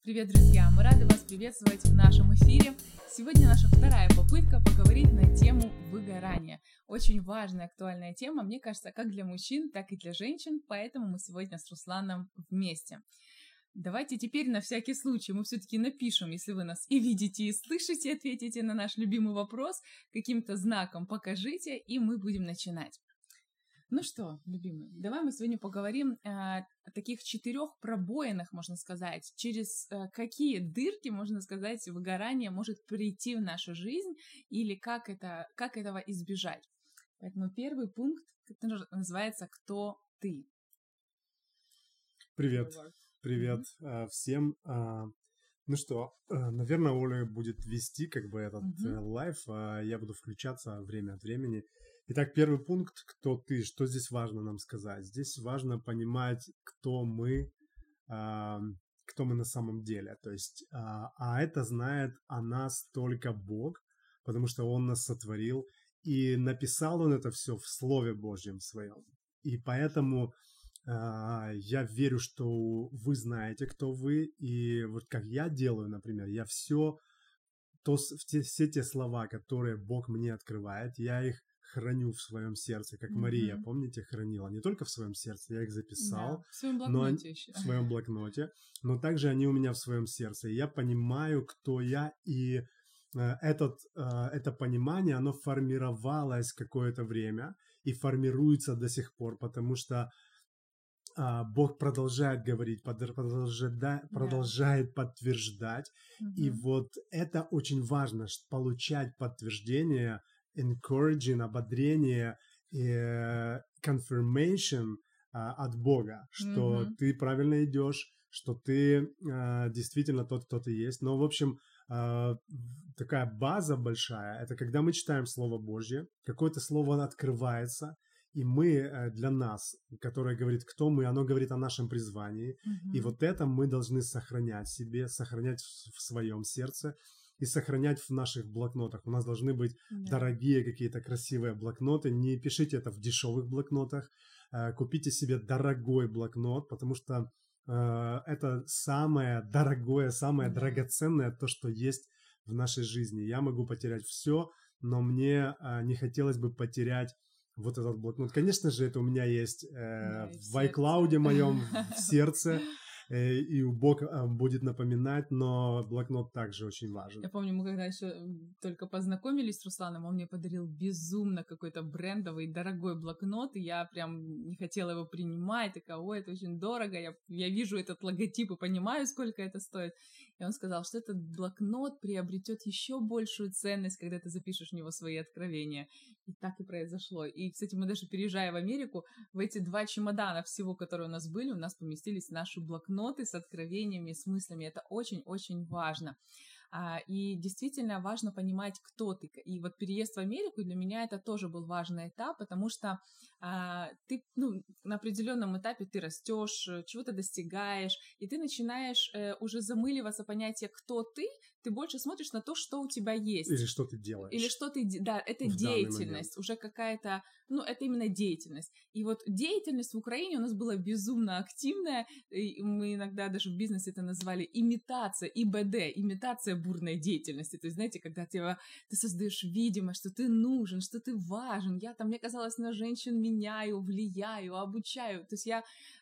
Привет, друзья! Мы рады вас приветствовать в нашем эфире. Сегодня наша вторая попытка поговорить на тему выгорания. Очень важная, актуальная тема, мне кажется, как для мужчин, так и для женщин, поэтому мы сегодня с Русланом вместе. Давайте теперь на всякий случай мы все-таки напишем, если вы нас и видите, и слышите, ответите на наш любимый вопрос, каким-то знаком покажите, и мы будем начинать. Ну что, любимый, давай мы сегодня поговорим о таких 4 пробоинах, можно сказать, через какие дырки, можно сказать, выгорание может прийти в нашу жизнь или как этого избежать. Поэтому первый пункт называется «Кто ты?». Привет всем. Ну что, наверное, Оля будет вести этот лайв, а я буду включаться время от времени. Итак, первый пункт – кто ты? Что здесь важно нам сказать? Здесь важно понимать, кто мы на самом деле. То есть, это знает о нас только Бог, потому что Он нас сотворил, и написал Он это все в Слове Божьем Своем. И поэтому я верю, что вы знаете, кто вы, и вот как я делаю, например, я все те слова, которые Бог мне открывает, я их храню в своем сердце, как Мария, помните, хранила не только в своем сердце, я их записал, в своем блокноте еще. В своем блокноте, но также они у меня в своем сердце. И я понимаю, кто я, и это понимание, оно формировалось какое-то время и формируется до сих пор, потому что Бог продолжает говорить, продолжает подтверждать. И вот это очень важно, получать подтверждение, encouraging, ободрение, confirmation от Бога, что ты правильно идешь, что ты действительно тот, кто ты есть. Но, в общем, такая база большая, это когда мы читаем Слово Божье, какое-то слово открывается, и мы для нас, которое говорит, кто мы, оно говорит о нашем призвании. И вот это мы должны сохранять себе, сохранять в своем сердце и сохранять в наших блокнотах. У нас должны быть дорогие какие-то красивые блокноты. Не пишите это в дешевых блокнотах. Купите себе дорогой блокнот, потому что это самое дорогое, самое драгоценное, то, что есть в нашей жизни. Я могу потерять все, но мне не хотелось бы потерять вот этот блокнот. Конечно же, это у меня есть в iCloud моем, в сердце, и Бог будет напоминать, но блокнот также очень важен. Я помню, мы когда еще только познакомились с Русланом, он мне подарил безумно какой-то брендовый, дорогой блокнот, и я прям не хотела его принимать, такая, ой, это очень дорого, я вижу этот логотип и понимаю, сколько это стоит. И он сказал, что этот блокнот приобретет еще большую ценность, когда ты запишешь в него свои откровения. И так и произошло. И, кстати, мы даже переезжая в Америку, в эти 2 чемодана всего, которые у нас были, у нас поместились наши блокноты с откровениями, с мыслями. Это очень-очень важно. И действительно важно понимать, кто ты. И вот переезд в Америку для меня это тоже был важный этап, потому что ты на определенном этапе ты растешь, чего-то достигаешь, и ты начинаешь уже замыливаться понятие, кто ты больше смотришь на то, что у тебя есть. Или что ты делаешь. Или что ты, да, это деятельность, уже какая-то, это именно деятельность. И вот деятельность в Украине у нас была безумно активная, и мы иногда даже в бизнесе это назвали имитация, ИБД, имитация бурной деятельности. То есть, знаете, когда ты создаешь видимость, что ты нужен, что ты важен. Мне казалось, на женщин меняю, влияю, обучаю. То есть я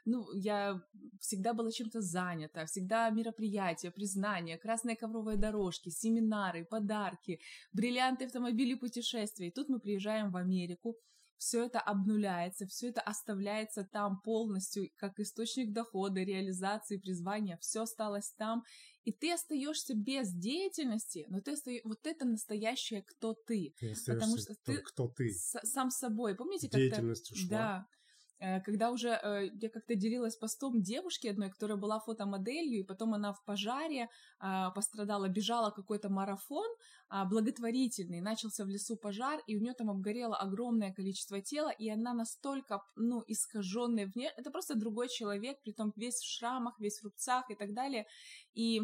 всегда была чем-то занята, всегда мероприятия, признания, красные ковровые дорожки, семинары, подарки, бриллианты, автомобили, путешествия. И тут мы приезжаем в Америку, все это обнуляется, все это оставляется там полностью, как источник дохода, реализации, призвания, все осталось там, и ты остаешься без деятельности, но вот это настоящее, кто ты. Потому что кто ты. Сам с собой. Помните, деятельность ушла. Да. Когда уже я как-то делилась постом девушки одной, которая была фотомоделью, и потом она в пожаре пострадала, бежала какой-то марафон благотворительный, начался в лесу пожар, и у нее там обгорело огромное количество тела, и она настолько, искаженная внешне, это просто другой человек, притом весь в шрамах, весь в рубцах и так далее, и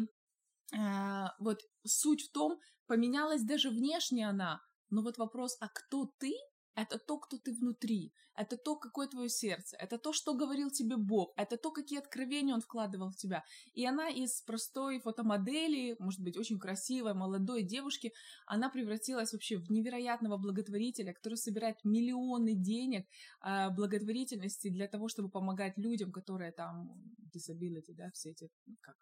вот суть в том, поменялась даже внешне она, но вот вопрос, а кто ты? Это то, кто ты внутри, это то, какое твое сердце, это то, что говорил тебе Бог, это то, какие откровения Он вкладывал в тебя. И она из простой фотомодели, может быть, очень красивой, молодой девушки, она превратилась вообще в невероятного благотворителя, который собирает миллионы денег благотворительности для того, чтобы помогать людям, которые там, disability, да, все эти, как...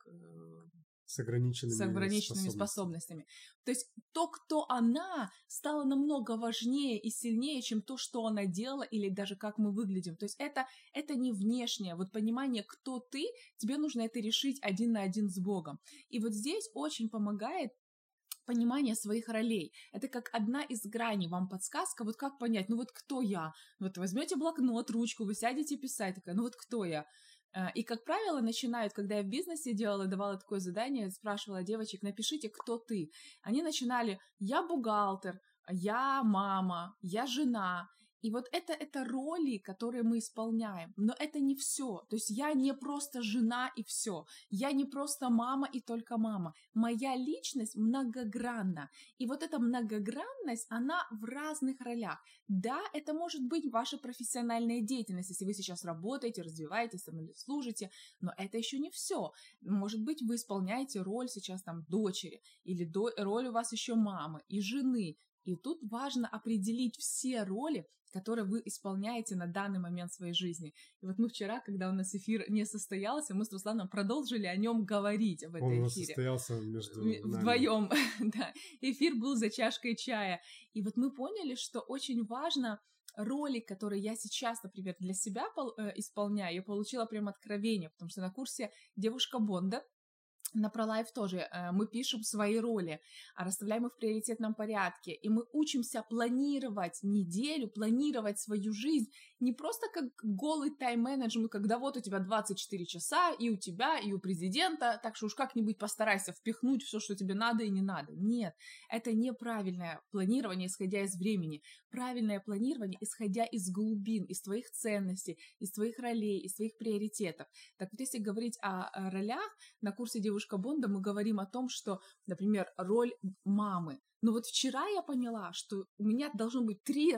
С ограниченными способностями. То есть то, кто она, стало намного важнее и сильнее, чем то, что она делала или даже как мы выглядим. То есть это не внешнее. Вот понимание, кто ты, тебе нужно это решить один на один с Богом. И вот здесь очень помогает понимание своих ролей. Это как одна из граней, вам подсказка, вот как понять, ну вот кто я? Вот возьмете блокнот, ручку, вы сядете писать, такая, ну вот кто я? И, как правило, начинают, когда я в бизнесе делала, давала такое задание, спрашивала девочек, напишите, кто ты. Они начинали, я бухгалтер, я мама, я жена. И вот это роли, которые мы исполняем. Но это не все. То есть я не просто жена и все. Я не просто мама и только мама. Моя личность многогранна. И вот эта многогранность, она в разных ролях. Да, это может быть ваша профессиональная деятельность, если вы сейчас работаете, развиваетесь или служите, но это еще не все. Может быть, вы исполняете роль сейчас там дочери, или роль у вас еще мамы и жены. И тут важно определить все роли, которые вы исполняете на данный момент своей жизни. И вот мы вчера, когда у нас эфир не состоялся, мы с Русланом продолжили о нем говорить, об этом эфире. Он состоялся между нами. Вдвоем, да. Эфир был за чашкой чая. И вот мы поняли, что очень важно роли, которые я сейчас, например, для себя исполняю, я получила прям откровение, потому что на курсе «Девушка Бонда» на ProLife тоже мы пишем свои роли, расставляем их в приоритетном порядке, и мы учимся планировать неделю, планировать свою жизнь, не просто как голый тайм-менеджмент, когда вот у тебя 24 часа, и у тебя, и у президента, так что уж как-нибудь постарайся впихнуть все, что тебе надо и не надо. Нет, это неправильное планирование, исходя из времени. Правильное планирование, исходя из глубин, из твоих ценностей, из твоих ролей, из твоих приоритетов. Так вот, если говорить о ролях, на курсе «Девушка Бонда» мы говорим о том, что, например, роль мамы. Но вот вчера я поняла, что у меня должно быть 3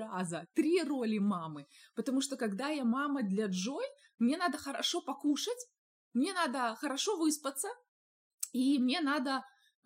роли мамы. Потому что когда я мама для Джой, мне надо хорошо покушать, мне надо хорошо выспаться, и мне надо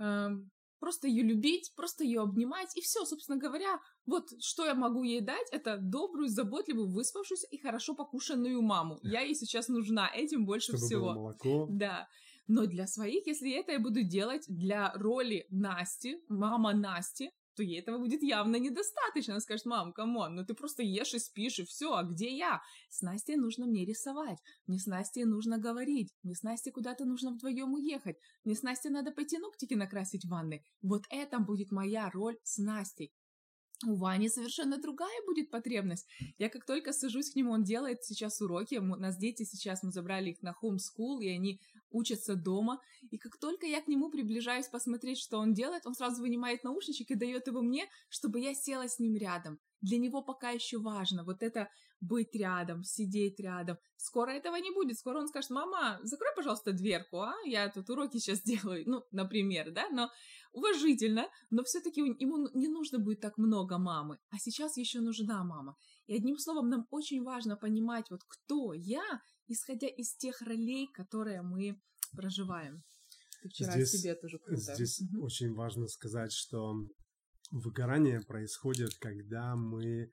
просто ее любить, просто ее обнимать, и все, собственно говоря, вот что я могу ей дать, это добрую, заботливую, выспавшуюся и хорошо покушенную маму. Я ей сейчас нужна, этим больше чтобы всего. Было молоко. Да. Но для своих, если это я буду делать для роли Насти, мама Насти, то ей этого будет явно недостаточно. Она скажет: мам, камон, ну ты просто ешь и спишь, и все, а где я? С Настей нужно мне рисовать, мне с Настей нужно говорить, мне с Настей куда-то нужно вдвоем уехать, мне с Настей надо пойти ногтики накрасить в ванной. Вот это будет моя роль с Настей. У Вани совершенно другая будет потребность. Я как только сажусь к нему, он делает сейчас уроки, у нас дети сейчас, мы забрали их на homeschool, и они учатся дома, и как только я к нему приближаюсь посмотреть, что он делает, он сразу вынимает наушничек и дает его мне, чтобы я села с ним рядом. Для него пока еще важно вот это быть рядом, сидеть рядом. Скоро этого не будет, скоро он скажет: мама, закрой, пожалуйста, дверку, я тут уроки сейчас делаю, ну, например, да, но уважительно, но все-таки ему не нужно будет так много мамы, а сейчас еще нужна мама. И одним словом, нам очень важно понимать, вот кто я, исходя из тех ролей, которые мы проживаем. Ты вчера себе тоже круто. Здесь очень важно сказать, что выгорание происходит, когда мы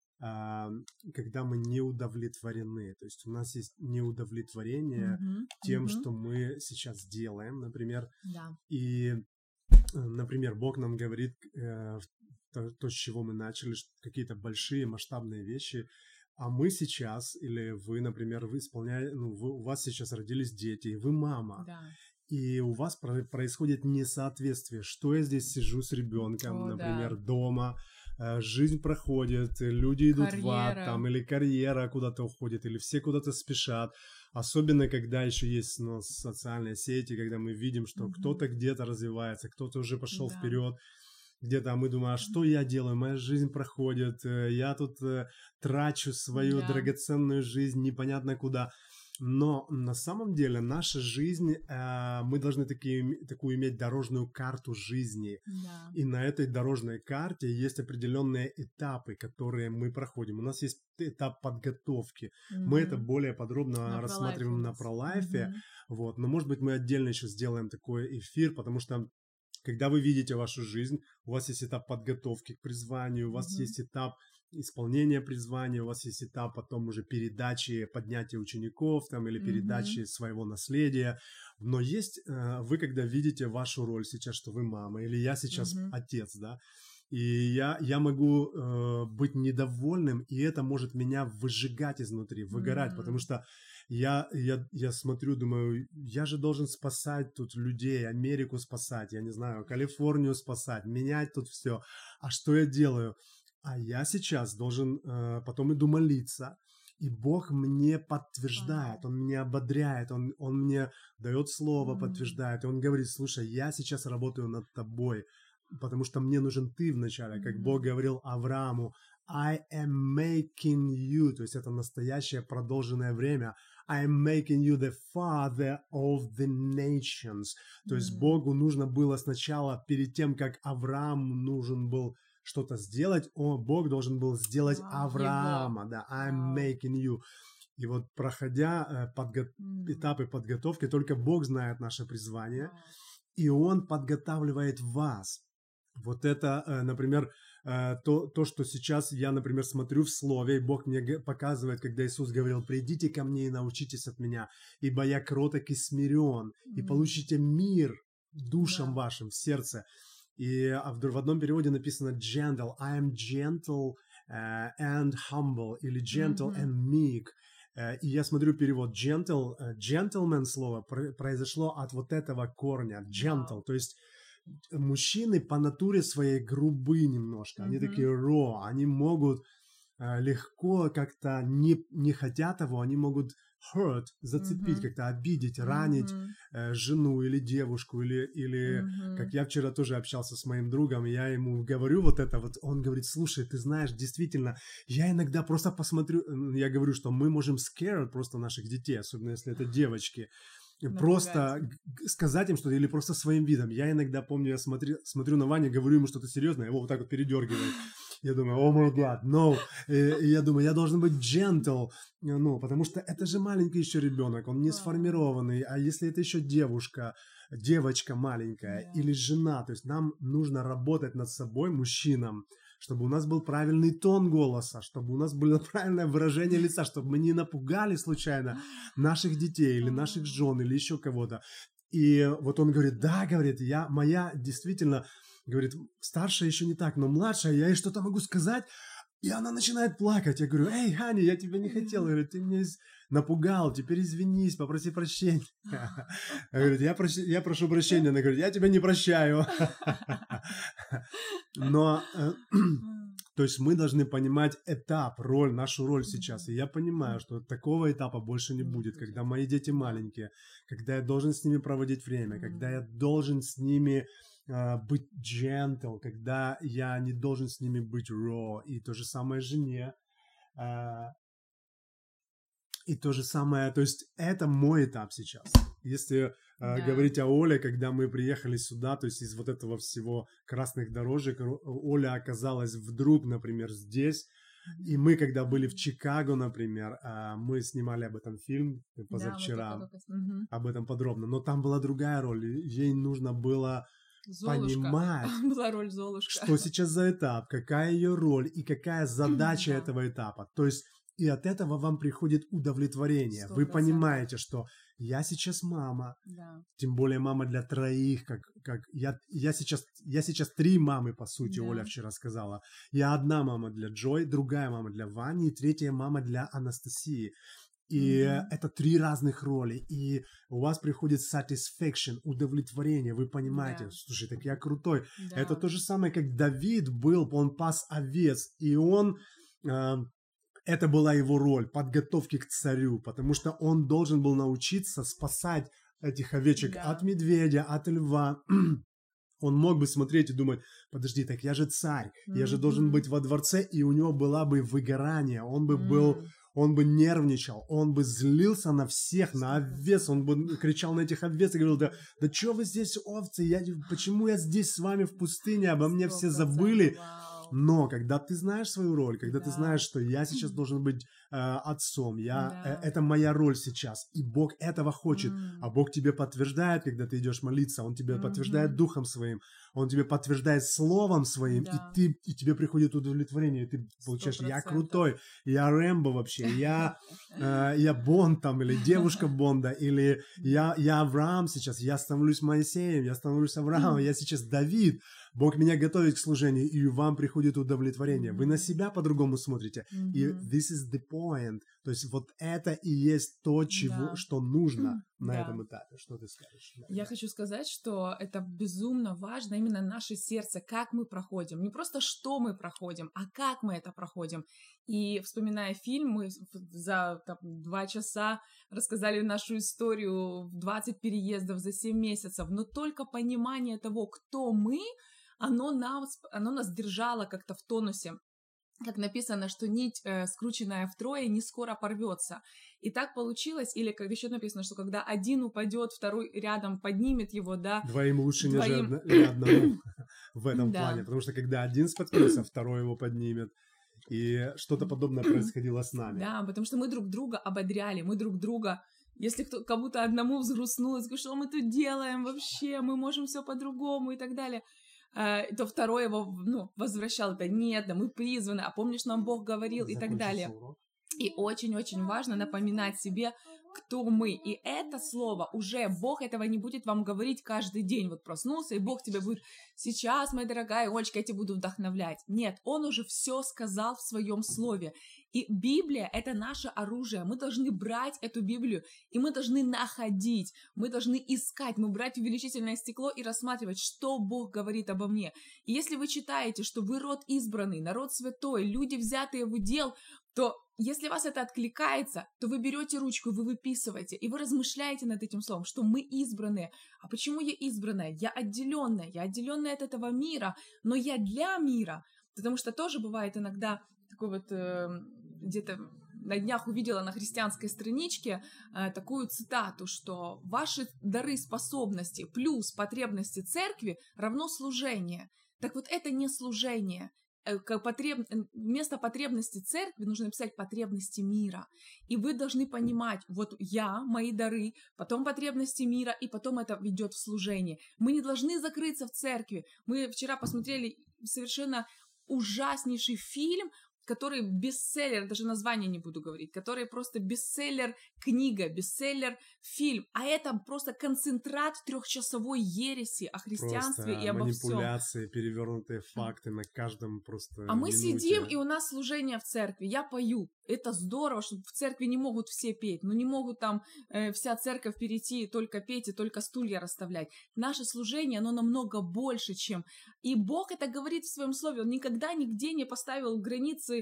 не удовлетворены. То есть у нас есть неудовлетворение тем, что мы сейчас делаем, например. Да. И, например, Бог нам говорит то, с чего мы начали, какие-то большие масштабные вещи, а мы сейчас, или вы, например, вы исполняете, у вас сейчас родились дети, и вы мама. Да. И у вас происходит несоответствие. Что я здесь сижу с ребенком, например, дома, жизнь проходит, люди идут в ад, там, или карьера куда-то уходит, или все куда-то спешат. Особенно, когда еще есть социальные сети, когда мы видим, что кто-то где-то развивается, кто-то уже пошел вперед. Где-то мы думаем: а что я делаю? Моя жизнь проходит, я тут трачу свою драгоценную жизнь непонятно куда. Но на самом деле наша жизнь, мы должны такую иметь дорожную карту жизни. Да. И на этой дорожной карте есть определенные этапы, которые мы проходим. У нас есть этап подготовки. Мы это более подробно рассматриваем на ProLife. Вот. Но, может быть, мы отдельно еще сделаем такой эфир, потому что когда вы видите вашу жизнь, у вас есть этап подготовки к призванию, у вас есть этап исполнения призвания, у вас есть этап потом уже передачи, поднятия учеников там, или передачи своего наследия. Но есть вы, когда видите вашу роль сейчас, что вы мама, или я сейчас отец, да, и я могу быть недовольным, и это может меня выжигать изнутри, выгорать, потому что я смотрю, думаю, я же должен спасать тут людей, Америку спасать, я не знаю, Калифорнию спасать, менять тут все. А что я делаю? А я сейчас должен потом иду молиться, и Бог мне подтверждает, Он меня ободряет, Он мне дает слово, подтверждает, и Он говорит, слушай, я сейчас работаю над тобой, потому что мне нужен ты вначале, как Бог говорил Аврааму, I am making you, то есть это настоящее продолженное время, I am making you the father of the nations, то есть Богу нужно было сначала, перед тем, как Аврааму нужен был что-то сделать, Бог должен был сделать Авраама, да, I'm making you. И вот проходя этапы подготовки, только Бог знает наше призвание, и Он подготавливает вас. Вот это, например, то, что сейчас я, например, смотрю в Слове, и Бог мне показывает, когда Иисус говорил, «Придите ко мне и научитесь от меня, ибо я кроток и смирен, и получите мир душам вашим в сердце». И в одном переводе написано gentle. I am gentle and humble. Или gentle and meek. И я смотрю перевод gentle. Gentleman слово произошло от вот этого корня. Gentle. То есть мужчины по натуре своей грубы немножко. Они такие raw. Они могут легко как-то не хотят его. Они могут hurt, зацепить, как-то обидеть, ранить жену или девушку, или как я вчера тоже общался с моим другом, и я ему говорю вот это, вот он говорит, слушай, ты знаешь, действительно, я иногда просто посмотрю, я говорю, что мы можем scare просто наших детей, особенно если это девочки, просто сказать им что-то или просто своим видом. Я иногда помню, я смотрю на Ваню, говорю ему что-то серьезное, его вот так вот передергивает. Я думаю, о май гад, no. И я думаю, я должен быть gentle, ну, потому что это же маленький еще ребенок, он не сформированный, а если это еще девочка маленькая или жена, то есть нам нужно работать над собой, мужчинам, чтобы у нас был правильный тон голоса, чтобы у нас было правильное выражение лица, чтобы мы не напугали случайно наших детей или наших жен или еще кого-то. И вот он говорит, да, говорит, моя действительно... Говорит, старшая еще не так, но младшая, я ей что-то могу сказать, и она начинает плакать. Я говорю, эй, Ханя, я тебя не хотел. Говорит, ты меня напугал, теперь извинись, попроси прощения. Говорит, я прошу прощения. Она говорит, я тебя не прощаю. Но, то есть мы должны понимать этап, нашу роль сейчас. И я понимаю, что такого этапа больше не будет, когда мои дети маленькие, когда я должен с ними проводить время, когда я должен с ними... быть gentle, когда я не должен с ними быть raw, и то же самое жене, и то же самое, то есть это мой этап сейчас. Если говорить о Оле, когда мы приехали сюда, то есть из вот этого всего красных дорожек, Оля оказалась вдруг, например, здесь, и мы, когда были в Чикаго, например, мы снимали об этом фильм позавчера, об этом подробно, но там была другая роль, ей нужно было понимать, была роль Золушка. Что сейчас за этап, какая ее роль и какая задача этого этапа. То есть и от этого вам приходит удовлетворение. 100%. Вы понимаете, что я сейчас мама, тем более мама для троих, как я сейчас 3 мамы, по сути, Оля вчера сказала. Я одна мама для Джой, другая мама для Вани, и 3-я мама для Анастасии. И это 3 разных роли, и у вас приходит satisfaction, удовлетворение, вы понимаете, слушай, так я крутой. Это то же самое, как Давид был, он пас овец, и он, это была его роль, подготовки к царю, потому что он должен был научиться спасать этих овечек от медведя, от льва. Он мог бы смотреть и думать, подожди, так я же царь, я же должен быть во дворце, и у него было бы выгорание, он бы был он бы нервничал, он бы злился на всех, на овец, он бы кричал на этих овец и говорил, да что вы здесь, овцы, почему я здесь с вами в пустыне, обо мне все забыли. Но когда ты знаешь свою роль, когда ты знаешь, что я сейчас должен быть отцом, это моя роль сейчас, и Бог этого хочет, а Бог тебе подтверждает, когда ты идешь молиться, Он тебе подтверждает Духом Своим, Он тебе подтверждает Словом Своим, и тебе приходит удовлетворение, и ты получаешь, 100%. Я крутой, я Рэмбо вообще, я Бонд там, или девушка Бонда, или я Авраам сейчас, я становлюсь Моисеем, я становлюсь Авраамом, я сейчас Давид. Бог меня готовит к служению, и вам приходит удовлетворение. Вы на себя по-другому смотрите. И this is the point. То есть вот это и есть то, что нужно на этом этапе. Что ты скажешь? Я хочу сказать, что это безумно важно, именно наше сердце, как мы проходим. Не просто что мы проходим, а как мы это проходим. И вспоминая фильм, мы за 2 часа рассказали нашу историю, 20 переездов за 7 месяцев. Но только понимание того, кто мы, оно нас держало как-то в тонусе. Как написано, что нить, скрученная втрое, не скоро порвется. И так получилось, или как еще написано, что когда один упадет, второй рядом поднимет его, да. Двоим лучше, нежели одному в этом плане. Потому что когда один споткнулся, второй его поднимет. И что-то подобное происходило с нами. Да, потому что мы друг друга ободряли, мы друг друга... Если кому-то одному взгрустнулось, что мы тут делаем вообще, мы можем все по-другому и так далее, то второй его возвращал, это нет, да мы призваны, а помнишь, нам Бог говорил и так далее. И очень-очень важно напоминать себе, кто мы. И это слово уже Бог этого не будет вам говорить каждый день. Вот проснулся, и Бог тебе будет: сейчас, моя дорогая Олечка, я тебя буду вдохновлять. Нет, Он уже все сказал в своем слове. И Библия — это наше оружие. Мы должны брать эту Библию, и мы должны находить, мы должны искать, мы брать увеличительное стекло и рассматривать, что Бог говорит обо мне. И если вы читаете, что вы род избранный, народ святой, люди, взятые в удел, то если вас это откликается, то вы берете ручку, вы выписываете, и вы размышляете над этим словом, что мы избранные. А почему я избранная? Я отделенная от этого мира, но я для мира. Потому что тоже бывает иногда такой вот, где-то на днях увидела на христианской страничке такую цитату, что ваши дары, способности плюс потребности церкви равно служение. Так вот, это не служение. Вместо потребности церкви нужно написать потребности мира. И вы должны понимать, вот я, мои дары, потом потребности мира, и потом это ведет в служение. Мы не должны закрыться в церкви. Мы вчера посмотрели совершенно ужаснейший фильм, который бестселлер, даже название не буду говорить, который просто бестселлер книга, бестселлер фильм, а это просто концентрат 3-часовой ереси о христианстве просто и обо всем. Манипуляции, перевернутые факты на каждом просто А мы минуте. сидим, и у нас служение в церкви, я пою. Это здорово, что в церкви не могут все петь, но не могут там вся церковь перейти и только петь, и только стулья расставлять. Наше служение, оно намного больше, чем... И Бог это говорит в своем слове, Он никогда нигде не поставил границы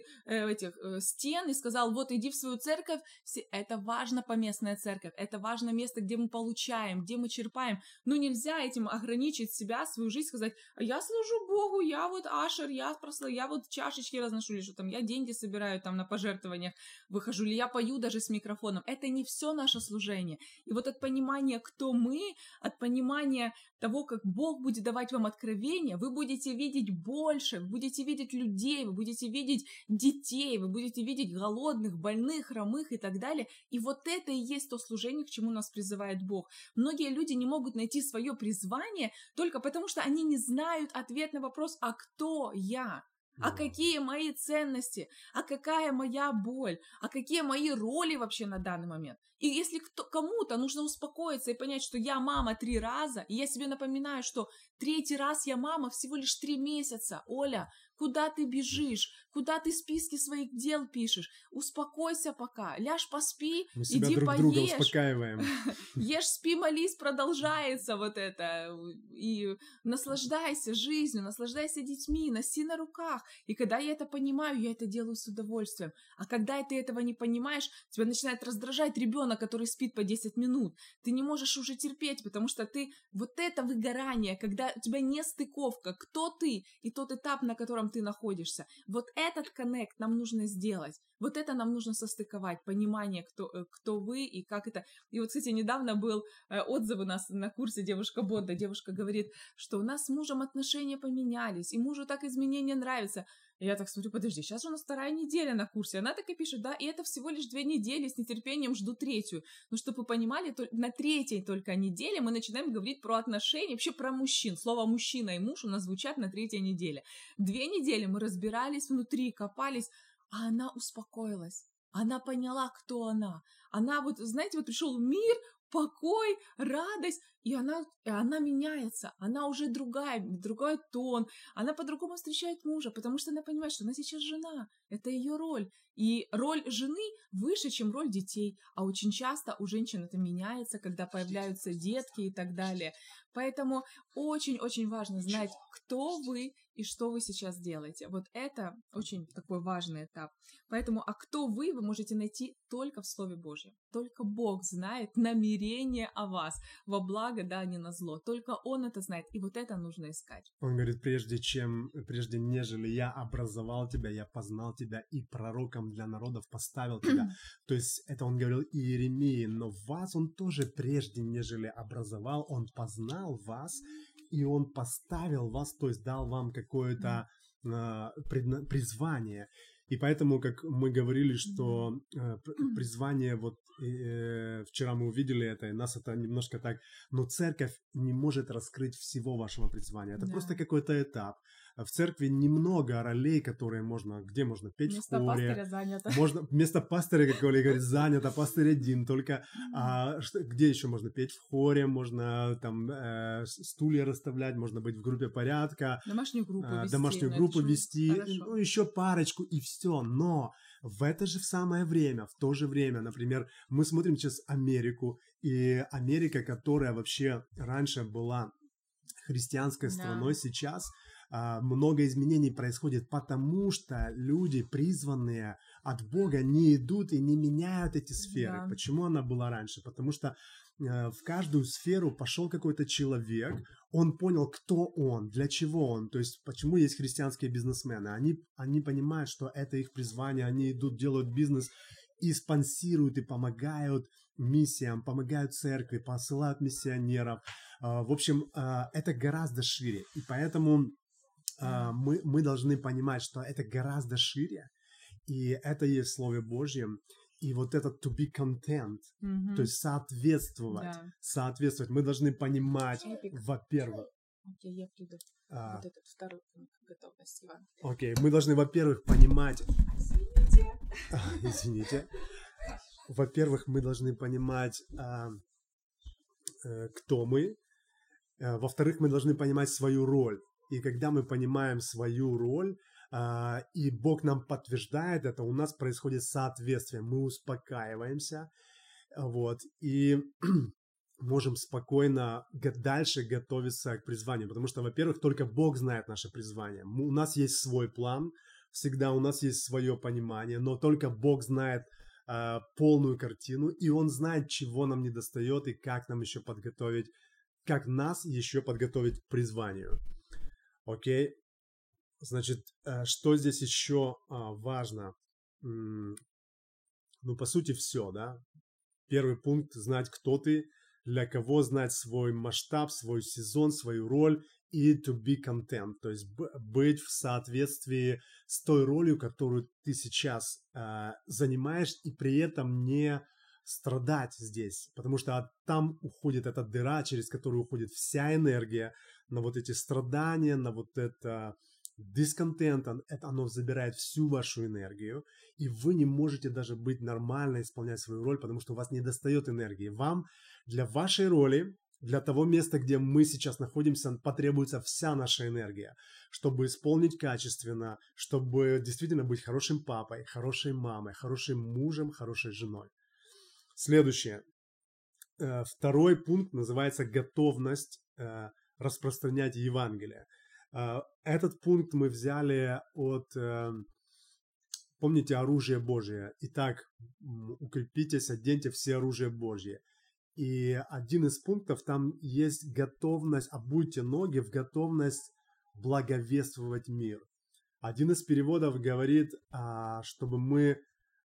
стен и сказал: вот иди в свою церковь. Это важно, поместная церковь, это важно место, где мы получаем, где мы черпаем. Но нельзя этим ограничить себя, свою жизнь, сказать: а я служу Богу, я вот ашер, я вот чашечки разношу, или что там, я деньги собираю там на пожертвованиях, выхожу, или я пою даже с микрофоном. Это не все наше служение. И вот от понимания, кто мы, от понимания того, как Бог будет давать вам откровения, вы будете видеть больше, вы будете видеть людей, вы будете видеть детей, вы будете видеть голодных, больных, хромых и так далее. И вот это и есть то служение, к чему нас призывает Бог. Многие люди не могут найти свое призвание только потому, что они не знают ответ на вопрос: а кто я? А какие мои ценности? А какая моя боль? А какие мои роли вообще на данный момент? И если кому-то нужно успокоиться и понять, что я мама 3 раза, и я себе напоминаю, что 3-й раз я мама всего лишь 3 месяца. Оля, куда ты бежишь? Куда ты списки своих дел пишешь? Успокойся пока, ляжь поспи, мы себя иди друг поешь. друга успокаиваем. Ешь, спи, молись, продолжается вот это. И наслаждайся жизнью, наслаждайся детьми, носи на руках. И когда я это понимаю, я это делаю с удовольствием. А когда ты этого не понимаешь, тебя начинает раздражать ребенок, который спит по 10 минут. Ты не можешь уже терпеть, потому что ты... Вот это выгорание, когда у тебя не стыковка, кто ты и тот этап, на котором котором ты находишься. Вот этот коннект нам нужно сделать. Вот это нам нужно состыковать, понимание, кто вы и как это. И вот, кстати, недавно был отзыв у нас на курсе «Девушка Бонда». Девушка говорит, что у нас с мужем отношения поменялись, и мужу так изменения нравятся. И я так смотрю, подожди, сейчас же у нас 2-я неделя на курсе. Она так и пишет, да, и это всего лишь 2 недели, с нетерпением жду 3-ю. Но чтобы вы понимали, на 3-й только неделе мы начинаем говорить про отношения, вообще про мужчин. Слово «мужчина» и «муж» у нас звучат на 3-й неделе. 2 недели мы разбирались внутри, копались, а она успокоилась. Она поняла, кто она. Она вот, знаете, вот пришел мир, покой, радость, и она меняется, она уже другой тон, она по-другому встречает мужа, потому что она понимает, что она сейчас жена, это ее роль, и роль жены выше, чем роль детей, а очень часто у женщин это меняется, когда появляются детки и так далее, поэтому очень-очень важно знать, кто вы и что вы сейчас делаете, вот это очень такой важный этап, поэтому, а кто вы можете найти только в Слове Божьем, только Бог знает намерение о вас, во благо, да, не на зло. Только Он это знает, и вот это нужно искать. Он говорит, прежде нежели я образовал тебя, я познал тебя и пророком для народов поставил тебя. То есть это он говорил Иеремии, но вас он тоже прежде нежели образовал, он познал вас, и он поставил вас, то есть дал вам какое-то призвание. И поэтому, как мы говорили, что призвание, вот вчера мы увидели это, и нас это немножко так, но церковь не может раскрыть всего вашего призвания. Это просто какой-то этап. В церкви немного ролей, которые где можно петь вместо в хоре. Пастыря занято. Вместо пастыря, как Оля говорит, занято, пастырь один. Только где еще можно петь в хоре, можно там стулья расставлять, можно быть в группе порядка. Домашнюю группу вести. Ну, еще парочку, и все. Но в это же самое время, в то же время, например, мы смотрим сейчас Америку, и Америка, которая вообще раньше была христианской страной, сейчас много изменений происходит, потому что люди, призванные от Бога, не идут и не меняют эти сферы. Почему она была раньше? Потому что в каждую сферу пошел какой-то человек, он понял, кто он, для чего он, то есть почему есть христианские бизнесмены. Они понимают, что это их призвание, они идут, делают бизнес и спонсируют, и помогают миссиям, помогают церкви, посылают миссионеров. В общем, это гораздо шире, и поэтому мы должны понимать, что это гораздо шире, и это есть в Слове Божьем. И вот этот to be content, то есть соответствовать. Мы должны понимать, во-первых... Окей, я приду. Вот этот второй пункт готовности Евангелия. Окей, мы должны, во-первых, понимать... Извините. Во-первых, мы должны понимать, кто мы. Во-вторых, мы должны понимать свою роль. И когда мы понимаем свою роль, и Бог нам подтверждает это, у нас происходит соответствие, мы успокаиваемся, вот, и можем спокойно дальше готовиться к призванию, потому что, во-первых, только Бог знает наше призвание, у нас есть свой план, всегда у нас есть свое понимание, но только Бог знает полную картину, и Он знает, чего нам недостает и как нам еще подготовить, как нас еще подготовить к призванию. Окей? Значит, что здесь еще важно? Ну, по сути, все, да? Первый пункт – знать, кто ты, для кого знать свой масштаб, свой сезон, свою роль и to be content, то есть быть в соответствии с той ролью, которую ты сейчас занимаешь, и при этом не страдать здесь, потому что там уходит эта дыра, через которую уходит вся энергия, на вот эти страдания, на вот это дисконтент, оно забирает всю вашу энергию, и вы не можете даже быть нормально, исполнять свою роль, потому что у вас недостает энергии. Вам для вашей роли, для того места, где мы сейчас находимся, потребуется вся наша энергия, чтобы исполнить качественно, чтобы действительно быть хорошим папой, хорошей мамой, хорошим мужем, хорошей женой. Следующее. Второй пункт называется готовность распространять Евангелие. Этот пункт мы взяли от, помните, оружие Божие. Итак, укрепитесь, оденьте все оружие Божье. И один из пунктов там есть готовность, обуйте ноги в готовность благовествовать мир. Один из переводов говорит, чтобы мы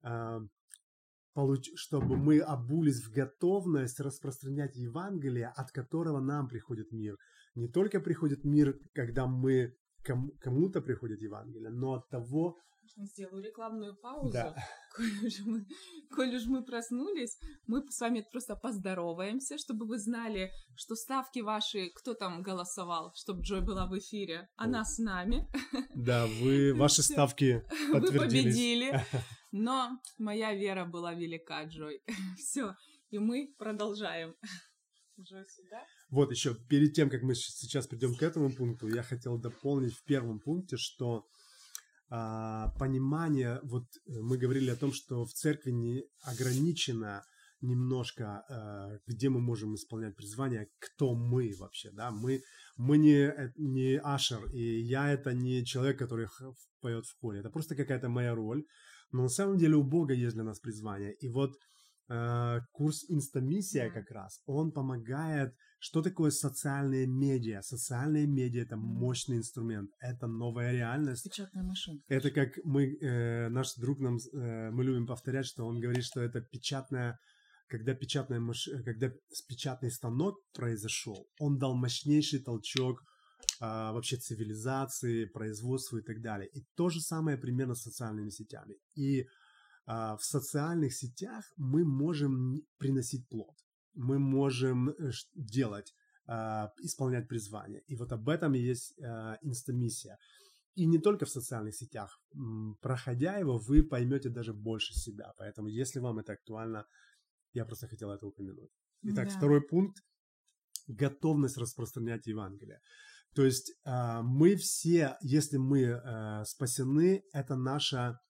обулись в готовность распространять Евангелие, от которого нам приходит мир. Не только приходит мир, когда мы кому-то приходит Евангелие, но от того... Сделаю рекламную паузу. Да. Коль уж мы проснулись, мы с вами просто поздороваемся, чтобы вы знали, что ставки ваши, кто там голосовал, чтобы Джой была в эфире, она с нами. Да, ваши ставки подтвердились. Вы победили, но моя вера была велика, Джой. Все, и мы продолжаем. Джой, сюда. Вот еще, перед тем, как мы сейчас придем к этому пункту, я хотел дополнить в первом пункте, что понимание, вот мы говорили о том, что в церкви не ограничено немножко, где мы можем исполнять призвание, кто мы вообще, да, мы не Ашер, и я это не человек, который поет в хоре, это просто какая-то моя роль, но на самом деле у Бога есть для нас призвание, и вот курс «Инстамиссия» как раз, он помогает. Что такое социальные медиа? Социальные медиа – это мощный инструмент, это новая реальность. Печатная машинка. Это как наш друг мы любим повторять, что он говорит, что это когда печатный станок произошел, он дал мощнейший толчок вообще цивилизации, производству и так далее. И то же самое примерно с социальными сетями. И в социальных сетях мы можем приносить плод, мы можем делать, исполнять призвание. И вот об этом и есть инстамиссия. И не только в социальных сетях. Проходя его, вы поймете даже больше себя. Поэтому, если вам это актуально, я просто хотел это упомянуть. Итак, второй пункт – готовность распространять Евангелие. То есть мы все, если мы спасены, это наша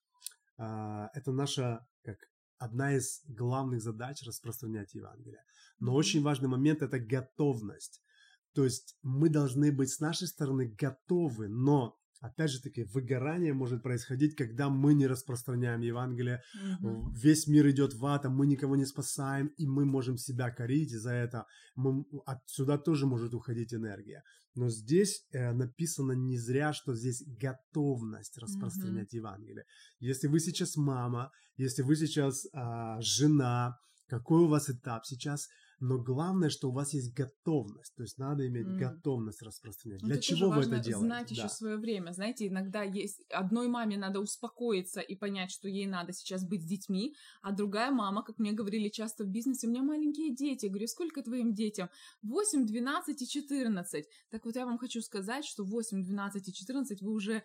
как одна из главных задач распространять Евангелие. Но очень важный момент – это готовность. То есть мы должны быть с нашей стороны готовы, но, опять же таки, выгорание может происходить, когда мы не распространяем Евангелие. Весь мир идет в ад, а мы никого не спасаем, и мы можем себя корить за это. Отсюда тоже может уходить энергия. Но здесь написано не зря, что здесь готовность распространять Евангелие. Если вы сейчас мама, если вы сейчас жена, какой у вас этап сейчас, но главное, что у вас есть готовность. То есть надо иметь готовность распространять. Для чего вы это делаете? Знать еще свое время. Знаете, иногда есть одной маме надо успокоиться и понять, что ей надо сейчас быть с детьми, а другая мама, как мне говорили часто в бизнесе, у меня маленькие дети. Я говорю, сколько твоим детям? 8, 12 и 14. Так вот я вам хочу сказать, что 8, 12 и 14 вы уже,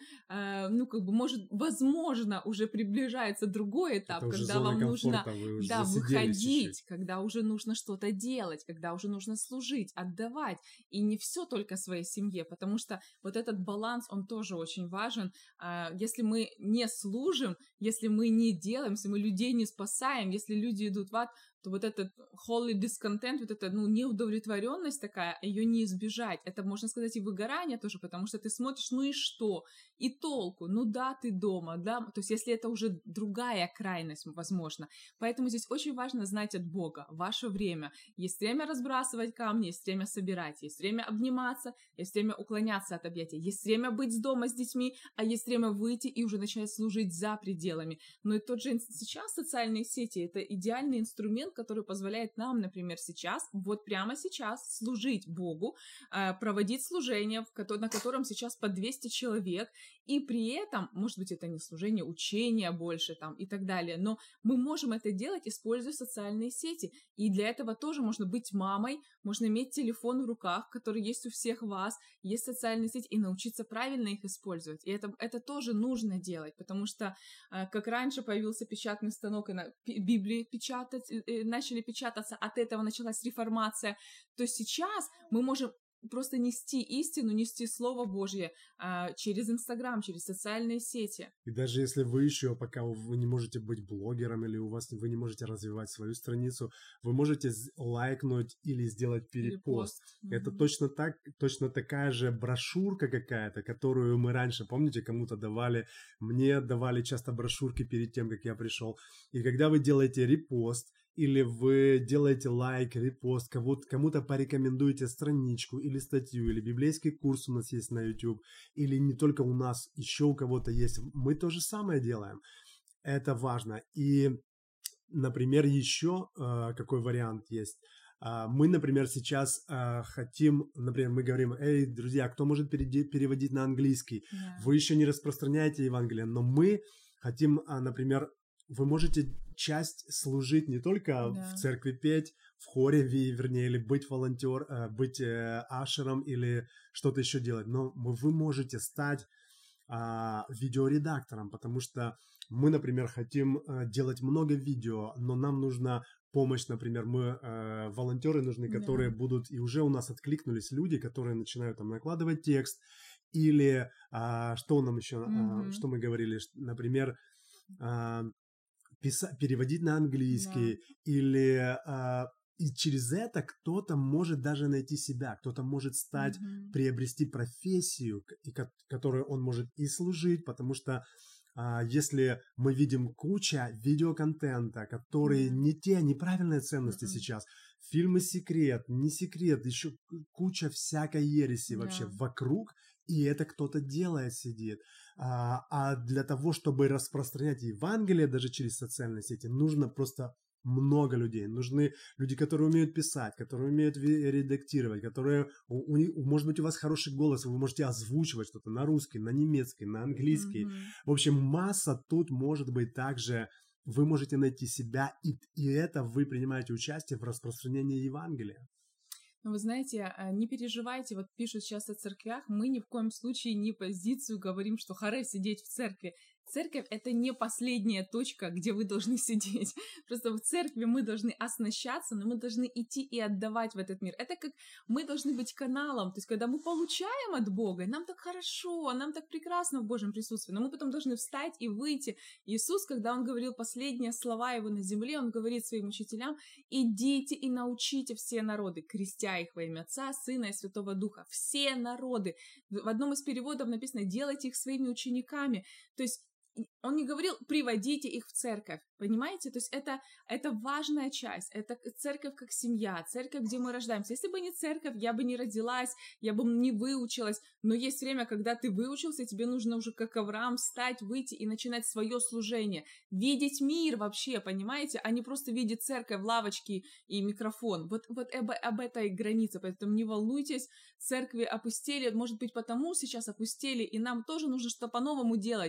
возможно, уже приближается другой этап, когда вам нужно выходить, когда уже нужно что-то делать, когда уже нужно служить, отдавать, и не все только своей семье, потому что вот этот баланс, он тоже очень важен. Если мы не служим, если мы не делаем, если мы людей не спасаем, если люди идут в ад, то вот этот holy discontent, вот эта неудовлетворенность такая, ее не избежать. Это, можно сказать, и выгорание тоже, потому что ты смотришь, и что? И толку? Ты дома, да? То есть если это уже другая крайность, возможно. Поэтому здесь очень важно знать от Бога ваше время. Есть время разбрасывать камни, есть время собирать, есть время обниматься, есть время уклоняться от объятий, есть время быть дома с детьми, а есть время выйти и уже начать служить за пределами. Но и тот же сейчас социальные сети – это идеальный инструмент, который позволяет нам, например, сейчас, вот прямо сейчас служить Богу, проводить служение, на котором сейчас по 200 человек, и при этом, может быть, это не служение, учение больше там и так далее, но мы можем это делать, используя социальные сети, и для этого тоже можно быть мамой, можно иметь телефон в руках, который есть у всех вас, есть социальные сети, и научиться правильно их использовать, и это тоже нужно делать, потому что, как раньше появился печатный станок, и Библии начали печататься, от этого началась реформация, то сейчас мы можем просто нести истину, нести Слово Божье через Инстаграм, через социальные сети. И даже если вы еще, пока вы не можете быть блогером или вы не можете развивать свою страницу, вы можете лайкнуть или сделать перепост. Это точно такая же брошюрка какая-то, которую мы раньше, помните, кому-то давали, мне давали часто брошюрки перед тем, как я пришел. И когда вы делаете репост, или вы делаете лайк, репост, кому-то порекомендуете страничку или статью, или библейский курс у нас есть на YouTube, или не только у нас, еще у кого-то есть, мы то же самое делаем. Это важно. И, например, еще какой вариант есть. Мы, например, сейчас хотим, например, мы говорим: эй, друзья, кто может переводить на английский? Вы еще не распространяете Евангелие, но мы хотим, например, вы можете часть служить не только в церкви, петь, в хоре, вернее, или быть быть ашером или что-то еще делать, но вы можете стать видеоредактором, потому что мы, например, хотим делать много видео, но нам нужна помощь, например, волонтеры нужны, которые будут, и уже у нас откликнулись люди, которые начинают там накладывать текст, или что нам еще, что мы говорили, например, переводить на английский, или и через это кто-то может даже найти себя, кто-то может стать, приобрести профессию, которой он может и служить, потому что если мы видим куча видеоконтента, которые неправильные ценности сейчас, фильмы секрет, не секрет, еще куча всякой ереси вообще вокруг, и это кто-то делает, сидит. А для того, чтобы распространять Евангелие даже через социальные сети, нужно просто много людей. Нужны люди, которые умеют писать, которые умеют редактировать, которые, может быть, у вас хороший голос, вы можете озвучивать что-то на русский, на немецкий, на английский. В общем, масса тут может быть также. Вы можете найти себя, и это вы принимаете участие в распространении Евангелия. Но вы знаете, не переживайте, вот пишут сейчас о церквях, мы ни в коем случае не позицию говорим, что харе сидеть в церкви. Церковь — это не последняя точка, где вы должны сидеть. Просто в церкви мы должны оснащаться, но мы должны идти и отдавать в этот мир. Это как мы должны быть каналом. То есть, когда мы получаем от Бога, нам так хорошо, нам так прекрасно в Божьем присутствии, но мы потом должны встать и выйти. Иисус, когда Он говорил последние слова Его на земле, Он говорит своим учителям: идите и научите все народы, крестя их во имя Отца, Сына и Святого Духа. Все народы. В одном из переводов написано: делайте их своими учениками. То есть, Он не говорил: приводите их в церковь, понимаете? То есть это важная часть, это церковь как семья, церковь, где мы рождаемся. Если бы не церковь, я бы не родилась, я бы не выучилась, но есть время, когда ты выучился, тебе нужно уже как Авраам встать, выйти и начинать свое служение, видеть мир вообще, понимаете, а не просто видеть церковь, лавочки и микрофон. Вот об этой границе, поэтому не волнуйтесь, церкви опустели, может быть, потому сейчас опустели, и нам тоже нужно что-то по-новому делать.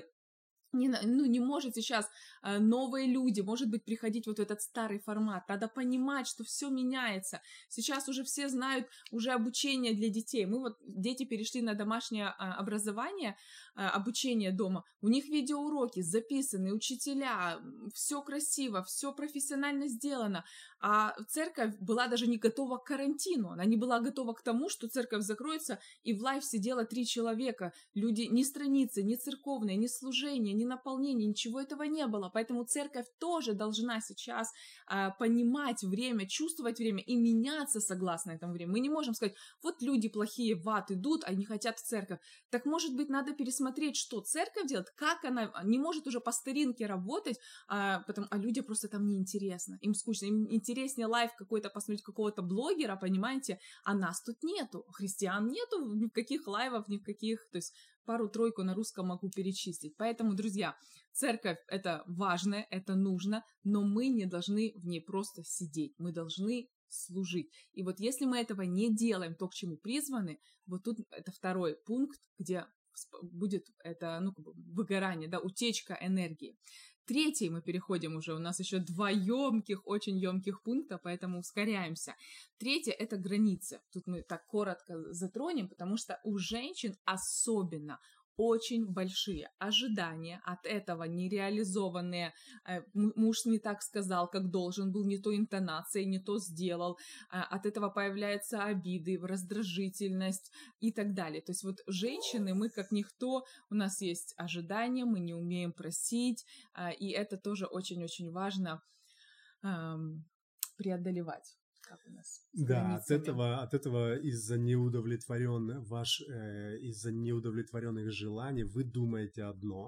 Не может сейчас новые люди, может быть, приходить вот в этот старый формат. Надо понимать, что все меняется. Сейчас уже все знают уже обучение для детей. Дети перешли на домашнее образование, обучение дома. У них видеоуроки записаны, учителя, все красиво, все профессионально сделано. А церковь была даже не готова к карантину. Она не была готова к тому, что церковь закроется, и в лайв сидело 3 человека. Люди, ни страницы, ни церковные, ни служения, ни наполнения, ничего этого не было. Поэтому церковь тоже должна сейчас понимать время, чувствовать время и меняться согласно этому времени. Мы не можем сказать: вот люди плохие в ад идут, они хотят в церковь. Так, может быть, надо пересмотреть, что церковь делает, как она не может уже по старинке работать, а людям просто там неинтересно, им скучно, им интереснее лайв какой-то посмотреть какого-то блогера, понимаете, а нас тут нету, христиан нету, ни в каких лайвах, ни в каких, то есть пару-тройку на русском могу перечислить. Поэтому, друзья, церковь — это важно, это нужно, но мы не должны в ней просто сидеть, мы должны служить. И вот если мы этого не делаем, то, к чему призваны, вот тут это второй пункт, где будет это, выгорание, утечка энергии. Третий мы переходим уже, у нас еще 2 очень емких пункта, поэтому ускоряемся. Третье — это границы. Тут мы так коротко затронем, потому что у женщин особенно очень большие ожидания от этого, нереализованные. Муж не так сказал, как должен был, не той интонацией, не то сделал. От этого появляются обиды, раздражительность и так далее. То есть вот женщины, мы как никто, у нас есть ожидания, мы не умеем просить, и это тоже очень-очень важно преодолевать. Как у нас да, от этого из-за неудовлетворенных желаний вы думаете одно,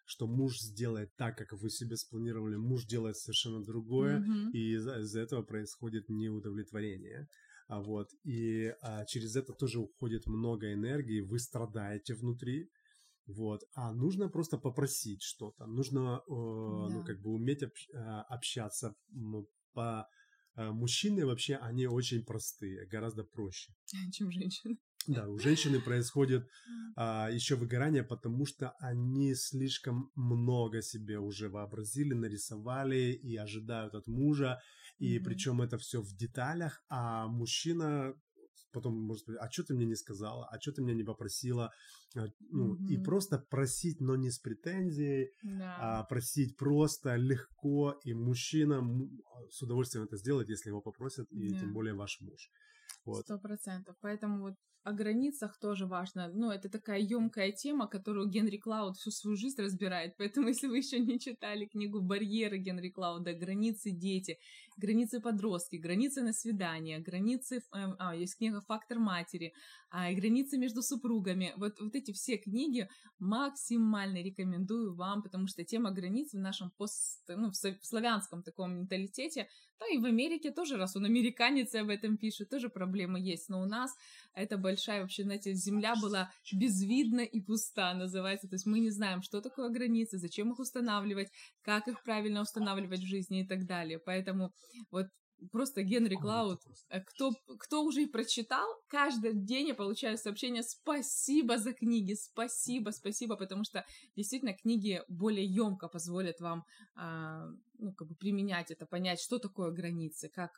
что муж сделает так, как вы себе спланировали, муж делает совершенно другое, и из-за этого происходит неудовлетворение. Вот. И через это тоже уходит много энергии, вы страдаете внутри. Вот. А нужно просто попросить что-то. Нужно ну, как бы уметь общаться. Мужчины вообще, они очень простые, гораздо проще. Чем женщины. Да, у женщины происходит еще выгорание, потому что они слишком много себе уже вообразили, нарисовали и ожидают от мужа. И причем это все в деталях, а мужчина потом может сказать: а что ты мне не сказала, а что ты меня не попросила, ну, и просто просить, но не с претензией, а просить просто, легко, и мужчина с удовольствием это сделает, если его попросят, и тем более ваш муж. 100%. Поэтому вот о границах тоже важно. Ну, это такая ёмкая тема, которую Генри Клауд всю свою жизнь разбирает. Поэтому, если вы еще не читали книгу «Барьеры» Генри Клауда, границы дети, границы подростки, границы на свидание, границы... есть книга «Фактор матери», и границы между супругами. Вот эти все книги максимально рекомендую вам, потому что тема границ в нашем в славянском таком менталитете, да и в Америке тоже, раз он американец и об этом пишет, тоже проблемы есть. Но у нас это большая вообще, знаете, земля была безвидна и пуста, называется. То есть мы не знаем, что такое границы, зачем их устанавливать, как их правильно устанавливать в жизни и так далее. Поэтому вот просто Генри Клауд, кто уже и прочитал, каждый день я получаю сообщение: спасибо за книги, спасибо, потому что действительно книги более емко позволят вам ну, как бы применять это, понять, что такое границы, как...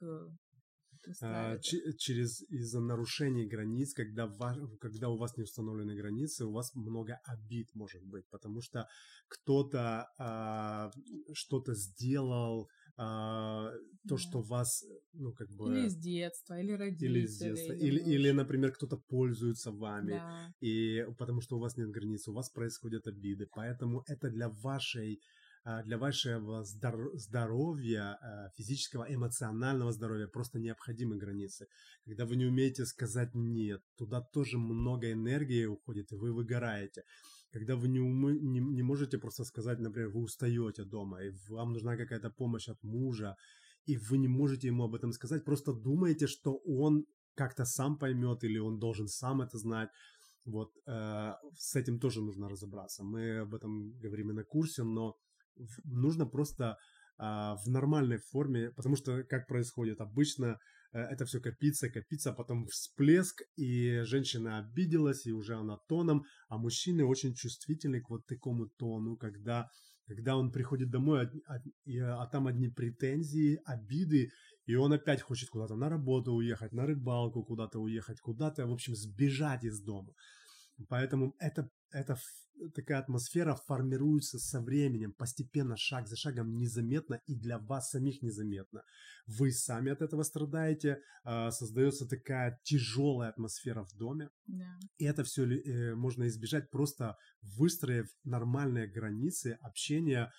Из-за нарушений границ, когда у вас не установлены границы, у вас много обид может быть, потому что кто-то что-то сделал, то, что вас, ну, как бы... Или из детства, или родители. Или, например, кто-то пользуется вами, и потому что у вас нет границ, у вас происходят обиды. Поэтому это для вашего здоровья, физического, эмоционального здоровья просто необходимы границы. Когда вы не умеете сказать «нет», туда тоже много энергии уходит, и вы выгораете. Когда вы не можете просто сказать, например, вы устаете дома, и вам нужна какая-то помощь от мужа, и вы не можете ему об этом сказать, просто думаете, что он как-то сам поймет, или он должен сам это знать. Вот с этим тоже нужно разобраться. Мы об этом говорим и на курсе, но нужно просто в нормальной форме, потому что как происходит обычно, это все копится, а потом всплеск, и женщина обиделась, и уже она тоном, а мужчины очень чувствительны к вот такому тону, когда он приходит домой, а там одни претензии, обиды, и он опять хочет куда-то на работу уехать, на рыбалку куда-то уехать, куда-то, в общем, сбежать из дома. Поэтому эта такая атмосфера формируется со временем, постепенно, шаг за шагом, незаметно, и для вас самих незаметно. Вы сами от этого страдаете, создается такая тяжелая атмосфера в доме, и это все можно избежать, просто выстроив нормальные границы общения,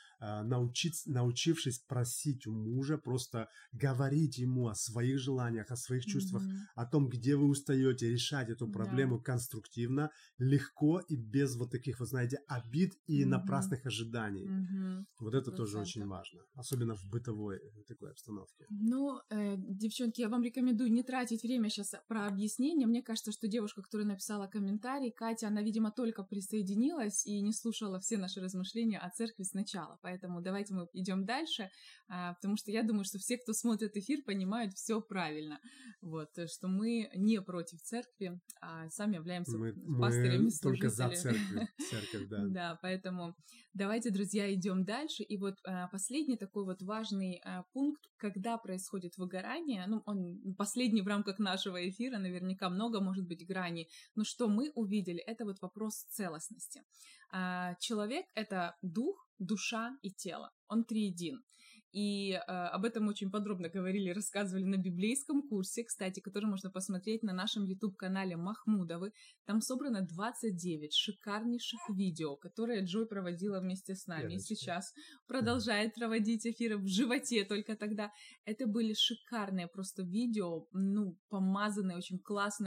научившись просить у мужа, просто говорить ему о своих желаниях, о своих чувствах, о том, где вы устаете, решать эту проблему конструктивно, легко и без вот таких, вы знаете, обид и напрасных ожиданий. Вот это 100%. Тоже очень важно, особенно в бытовой такой обстановке. Ну, девчонки, я вам рекомендую не тратить время сейчас про объяснение. Мне кажется, что девушка, которая написала комментарий, Катя, она, видимо, только присоединилась и не слушала все наши размышления о церкви сначала. Поэтому давайте мы идем дальше, потому что я думаю, что все, кто смотрит эфир, понимают все правильно. Вот, что мы не против церкви, а сами являемся пастырями, служителями. Только за церковь, да. Да, поэтому давайте, друзья, идем дальше. И вот последний такой вот важный пункт, когда происходит выгорание, ну, он последний в рамках нашего эфира, наверняка много может быть граней, но что мы увидели, это вот вопрос целостности. Человек — это дух, душа и тело. Он триедин. И об этом очень подробно говорили, рассказывали на библейском курсе, кстати, который можно посмотреть на нашем YouTube-канале Махмудовы. Там собрано 29 шикарнейших видео, которые Джой проводила вместе с нами. И сейчас продолжает проводить эфиры в животе только тогда. Это были шикарные просто видео, ну, помазанные, очень классные.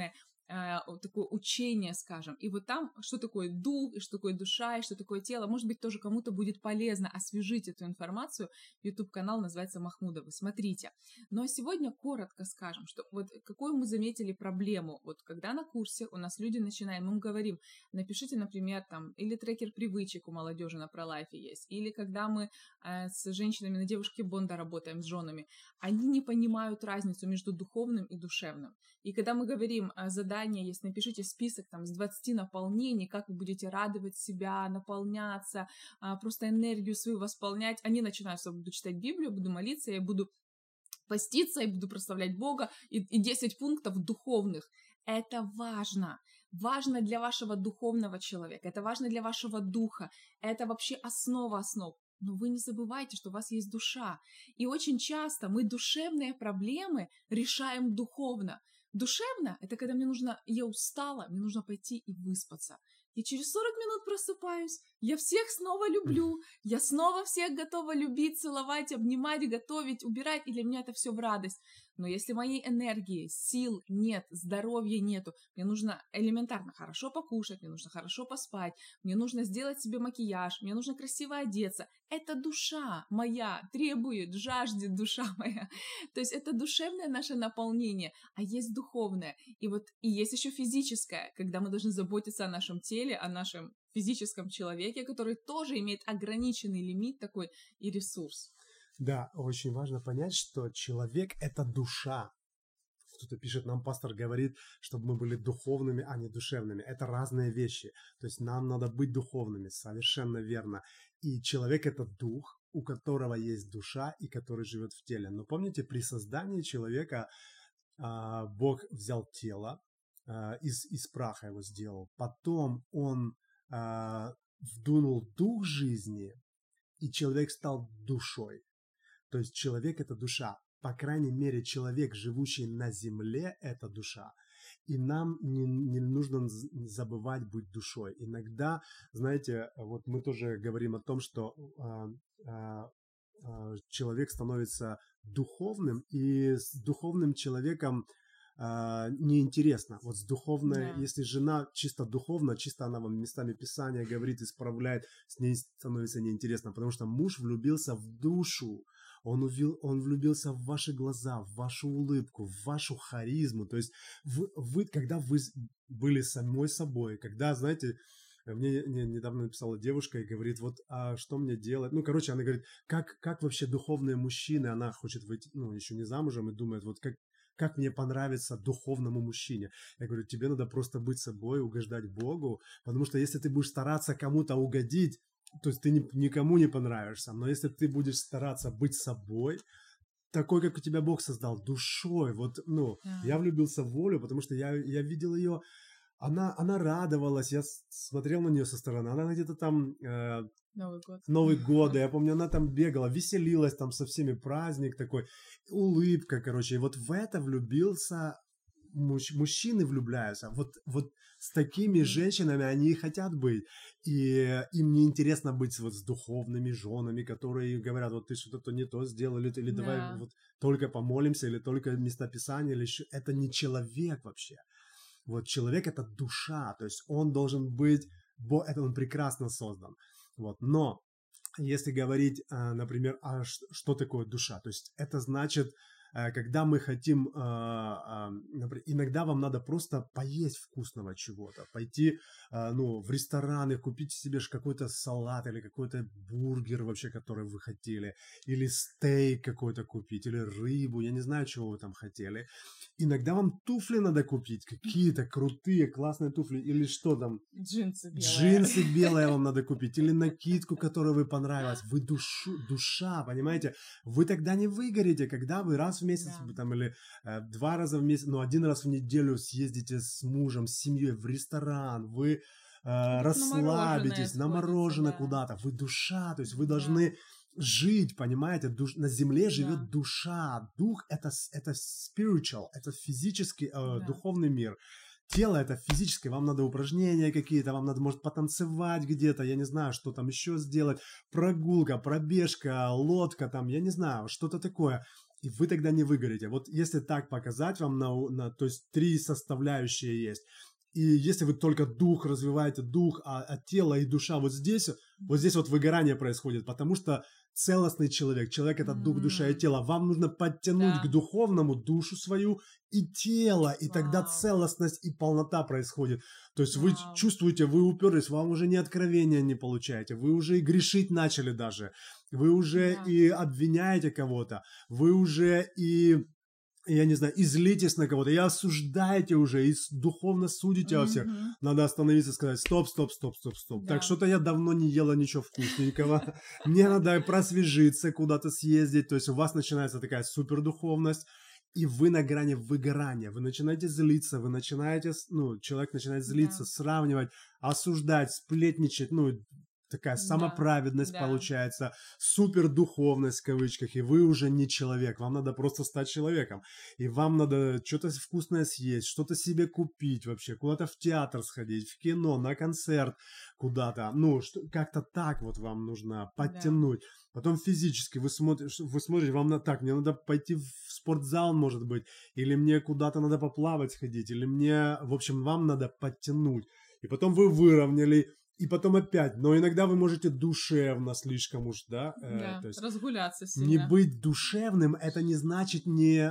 такое учение, скажем. И вот там, что такое дух, и что такое душа, и что такое тело, может быть, тоже кому-то будет полезно освежить эту информацию. YouTube-канал называется Махмудовы. Смотрите. Ну а сегодня коротко скажем, что вот какую мы заметили проблему. Вот когда на курсе у нас люди начинают, мы им говорим, напишите, например, там, или трекер привычек у молодежи на ProLife есть, или когда мы с женщинами на девушке Бонда работаем, с женами, они не понимают разницу между духовным и душевным. И когда мы говорим, задание есть, напишите список там, с 20 наполнений, как вы будете радовать себя, наполняться, просто энергию свою восполнять, они начинают, что буду читать Библию, буду молиться, я буду поститься, я буду прославлять Бога, и 10 пунктов духовных. Это важно. Важно для вашего духовного человека, это важно для вашего духа, это вообще основа основ. Но вы не забывайте, что у вас есть душа. И очень часто мы душевные проблемы решаем духовно. Душевно – это когда я устала, мне нужно пойти и выспаться. И через 40 минут просыпаюсь, я всех снова люблю, я снова всех готова любить, целовать, обнимать, готовить, убирать, и для меня это все в радость. Но если моей энергии, сил нет, здоровья нету, мне нужно элементарно хорошо покушать, мне нужно хорошо поспать, мне нужно сделать себе макияж, мне нужно красиво одеться. Это душа моя требует, жаждет душа моя. То есть это душевное наше наполнение, а есть духовное. И есть еще физическое, когда мы должны заботиться о нашем теле, о нашем физическом человеке, который тоже имеет ограниченный лимит такой и ресурс. Да, очень важно понять, что человек – это душа. Кто-то пишет, нам пастор говорит, чтобы мы были духовными, а не душевными. Это разные вещи. То есть нам надо быть духовными, совершенно верно. И человек – это дух, у которого есть душа и который живет в теле. Но помните, при создании человека Бог взял тело, из праха его сделал. Потом он вдунул дух жизни, и человек стал душой. То есть человек – это душа. По крайней мере, человек, живущий на земле, это душа. И нам не нужно забывать быть душой. Иногда, знаете, вот мы тоже говорим о том, что человек становится духовным, и с духовным человеком неинтересно. Вот с духовной, если жена чисто духовна, чисто она вам местами Писания говорит, исправляет, с ней становится неинтересно, потому что муж влюбился в душу. Он влюбился в ваши глаза, в вашу улыбку, в вашу харизму. То есть когда вы были самой собой, когда, знаете, мне недавно написала девушка и говорит, вот, а что мне делать? Ну, короче, она говорит, как вообще духовные мужчины, она хочет выйти, еще не замужем, и думает, вот как мне понравится духовному мужчине. Я говорю, тебе надо просто быть собой, угождать Богу, потому что если ты будешь стараться кому-то угодить, то есть ты никому не понравишься. Но если ты будешь стараться быть собой, такой, как у тебя Бог создал, душой, я влюбился в Олю, потому что я видел ее, она радовалась, я смотрел на нее со стороны, она где-то там... Новый год, я помню, она там бегала, веселилась там со всеми, праздник такой, улыбка, короче. И вот в это влюбился, мужчины влюбляются. Вот с такими женщинами они и хотят быть. И им не интересно быть вот с духовными женами, которые говорят, вот ты что-то не то сделал, или давай вот только помолимся, или только местописание, или еще. Это не человек вообще. Вот человек – это душа, то есть он должен быть, это он прекрасно создан. Вот. Но если говорить, например, что такое душа, то есть это значит, когда мы хотим, иногда вам надо просто поесть вкусного чего-то, пойти в рестораны, купить себе какой-то салат или какой-то бургер вообще, который вы хотели, или стейк какой-то купить, или рыбу, я не знаю, чего вы там хотели. Иногда вам туфли надо купить, какие-то крутые, классные туфли, или что там? Джинсы белые вам надо купить, или накидку, которая вы понравилась. Вы душа, понимаете? Вы тогда не выгорите, когда вы раз в месяц, там, или 2 раза в месяц, 1 раз в неделю съездите с мужем, с семьей в ресторан, вы расслабитесь, на мороженое куда-то. Вы душа, то есть вы должны... жить, понимаете, на земле живет душа, дух это spiritual, это физический, духовный мир, тело это физическое, вам надо упражнения какие-то, вам надо, может, потанцевать где-то, я не знаю, что там еще сделать, прогулка, пробежка, лодка там, я не знаю, что-то такое. и вы тогда не выгорите. Вот если так показать вам, то есть 3 составляющие есть, и если вы только дух развиваете, дух, а тело и душа вот здесь вот выгорание происходит, потому что целостный человек – это дух, душа и тело. Вам нужно подтянуть к духовному душу свою и тело, и тогда целостность и полнота происходит. То есть вы чувствуете, вы уперлись, вам уже ни откровения не получаете, вы уже и грешить начали даже, вы уже и обвиняете кого-то, вы уже и... я не знаю, и злитесь на кого-то, и осуждаете уже, и духовно судите во всех. Надо остановиться и сказать: стоп. Так, что-то я давно не ела ничего вкусненького. Мне надо просвежиться, куда-то съездить. То есть у вас начинается такая супердуховность, и вы на грани выгорания. Вы начинаете злиться, человек начинает злиться, сравнивать, осуждать, сплетничать, такая самоправедность получается, супердуховность в кавычках, и вы уже не человек, вам надо просто стать человеком, и вам надо что-то вкусное съесть, что-то себе купить вообще, куда-то в театр сходить, в кино, на концерт куда-то, как-то так вот вам нужно подтянуть. Потом физически вы смотрите, вам так, мне надо пойти в спортзал, может быть, или мне куда-то надо поплавать сходить, или мне, в общем, вам надо подтянуть, и потом вы выровняли. И потом опять, но иногда вы можете душевно слишком уж, то есть разгуляться сильно. Не быть душевным, это не значит не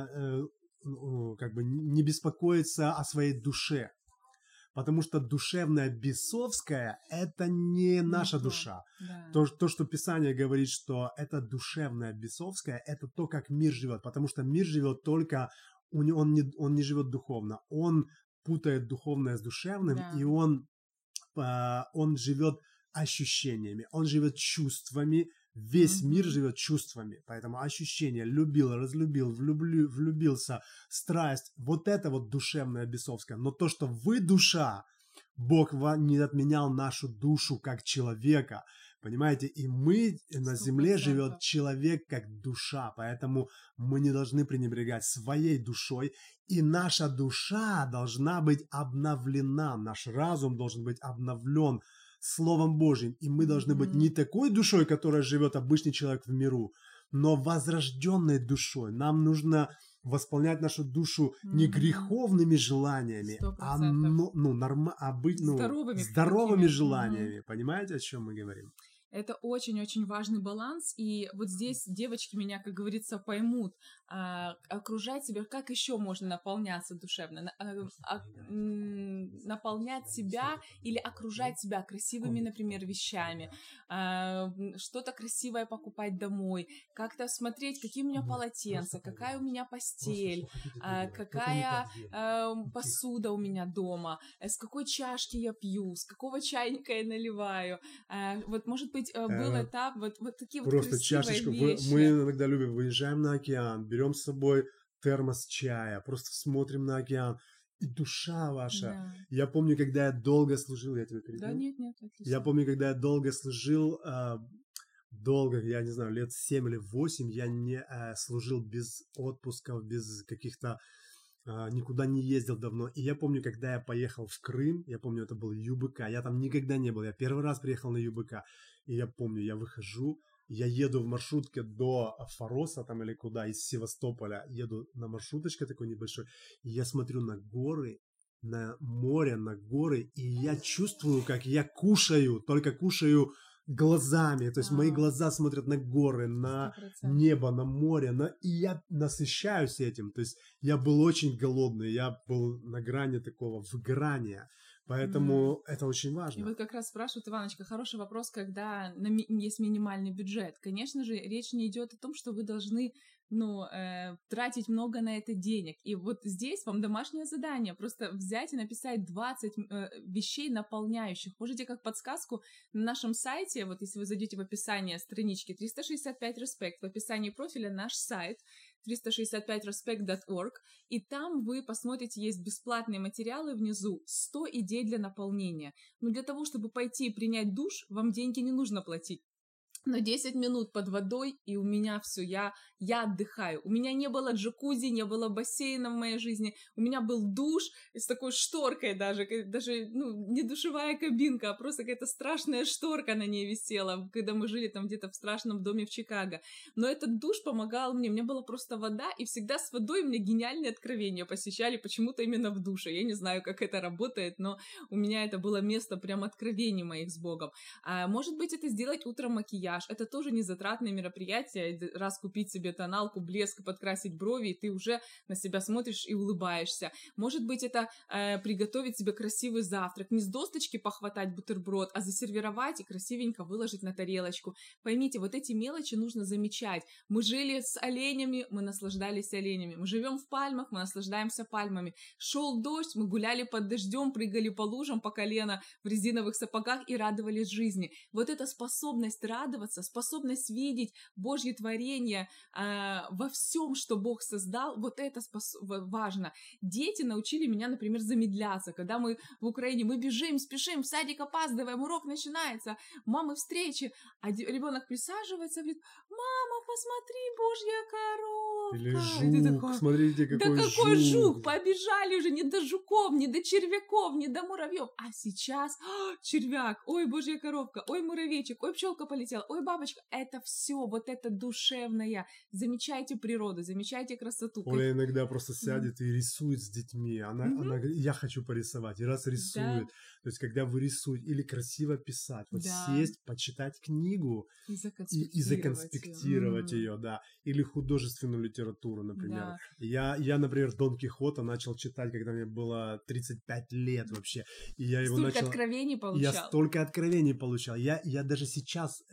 беспокоиться о своей душе, потому что душевная бесовская – это не наша душа. То, что Писание говорит, что это душевная бесовская, это то, как мир живет, потому что мир живет только, он не живет духовно, он путает духовное с душевным, и он живет ощущениями, он живет чувствами, весь мир живет чувствами, поэтому ощущения, любил, разлюбил, влюбился, страсть, вот это вот душевное бесовское, но то, что вы душа, Бог не отменял нашу душу как человека, понимаете, и мы 100%. На земле живет человек как душа, поэтому мы не должны пренебрегать своей душой, и наша душа должна быть обновлена, наш разум должен быть обновлен Словом Божьим, и мы должны быть не такой душой, которая живет обычный человек в миру, но возрожденной душой. Нам нужно восполнять нашу душу не греховными желаниями, 100%. а здоровыми желаниями. Понимаете, о чем мы говорим? Это очень-очень важный баланс, и вот здесь девочки меня, как говорится, поймут, окружать себя, как еще можно наполняться душевно, наполнять себя или окружать себя красивыми, например, вещами, что-то красивое покупать домой, как-то смотреть, какие у меня полотенца, какая у меня постель, какая посуда у меня дома, с какой чашки я пью, с какого чайника я наливаю, вот, может быть, был этап, вот такие просто вот красивые чашечку. вещи. Мы иногда любим, выезжаем на океан, берем с собой термос чая, просто смотрим на океан, и душа ваша. Я помню, когда я долго служил, я тебе перебил? Да, нет, отлично. Я помню, когда я долго служил, я не знаю, лет 7 или 8, я не служил без отпусков, без каких-то, никуда не ездил давно. И я помню, когда я поехал в Крым, я помню, это был ЮБК, я там никогда не был, я первый раз приехал на ЮБК, и я помню, я выхожу, я еду в маршрутке до Фароса там или куда, из Севастополя, еду на маршруточке такой небольшой, и я смотрю на горы, на море, на горы, и я чувствую, как я кушаю, только кушаю глазами, то есть мои глаза смотрят на горы, на 100%. Небо, на море, и я насыщаюсь этим, то есть я был очень голодный, я был на грани такого выгорания, поэтому это очень важно. И вот как раз спрашивают, Иваночка, хороший вопрос, когда есть минимальный бюджет. Конечно же, речь не идет о том, что вы должны тратить много на это денег. И вот здесь вам домашнее задание. Просто взять и написать 20 вещей наполняющих. Можете как подсказку на нашем сайте, вот если вы зайдете в описание странички 365 Respect, в описании профиля наш сайт 365respect.org, и там вы посмотрите, есть бесплатные материалы внизу, 100 идей для наполнения. Но для того, чтобы пойти и принять душ, вам деньги не нужно платить. Но 10 минут под водой, и у меня все, я отдыхаю. У меня не было джакузи, не было бассейна в моей жизни. У меня был душ с такой шторкой даже не душевая кабинка, а просто какая-то страшная шторка на ней висела, когда мы жили там где-то в страшном доме в Чикаго. Но этот душ помогал мне, у меня была просто вода, и всегда с водой у меня гениальные откровения посещали почему-то именно в душе. Я не знаю, как это работает, но у меня это было место прям откровений моих с Богом. Может быть, это сделать утром макияж. Это тоже не затратное мероприятие. Раз купить себе тоналку, блеск, подкрасить брови, и ты уже на себя смотришь и улыбаешься. Может быть, это приготовить себе красивый завтрак. Не с досточки похватать бутерброд, а засервировать и красивенько выложить на тарелочку. Поймите, вот эти мелочи нужно замечать. Мы жили с оленями, мы наслаждались оленями. Мы живем в пальмах, мы наслаждаемся пальмами. Шел дождь, мы гуляли под дождем, прыгали по лужам по колено в резиновых сапогах и радовались жизни. Вот эта способность радоваться, способность видеть Божье творение во всем, что Бог создал, вот это важно. Дети научили меня, например, замедляться. Когда мы в Украине, мы бежим, спешим, в садик опаздываем, урок начинается, мамы встречи, а ребенок присаживается и говорит: мама, посмотри, Божья коровка. Или жук, такой, смотрите, какой жук. Да какой жук, побежали уже не до жуков, не до червяков, не до муравьев, а сейчас червяк, ой, Божья коровка, ой, муравейчик, ой, пчелка полетела, ой, бабочка. Это все, вот это душевное. Замечайте природу, замечайте красоту. Оля иногда просто сядет и рисует с детьми. Она говорит: я хочу порисовать. И раз рисует. Да. То есть, когда вы рисуете или красиво писать, вот сесть, почитать книгу и законспектировать ее, да. Или художественную литературу, например. Да. Я, например, Дон Кихота начал читать, когда мне было 35 лет вообще. И я его столько откровений получал. Я столько откровений получал. Я даже сейчас,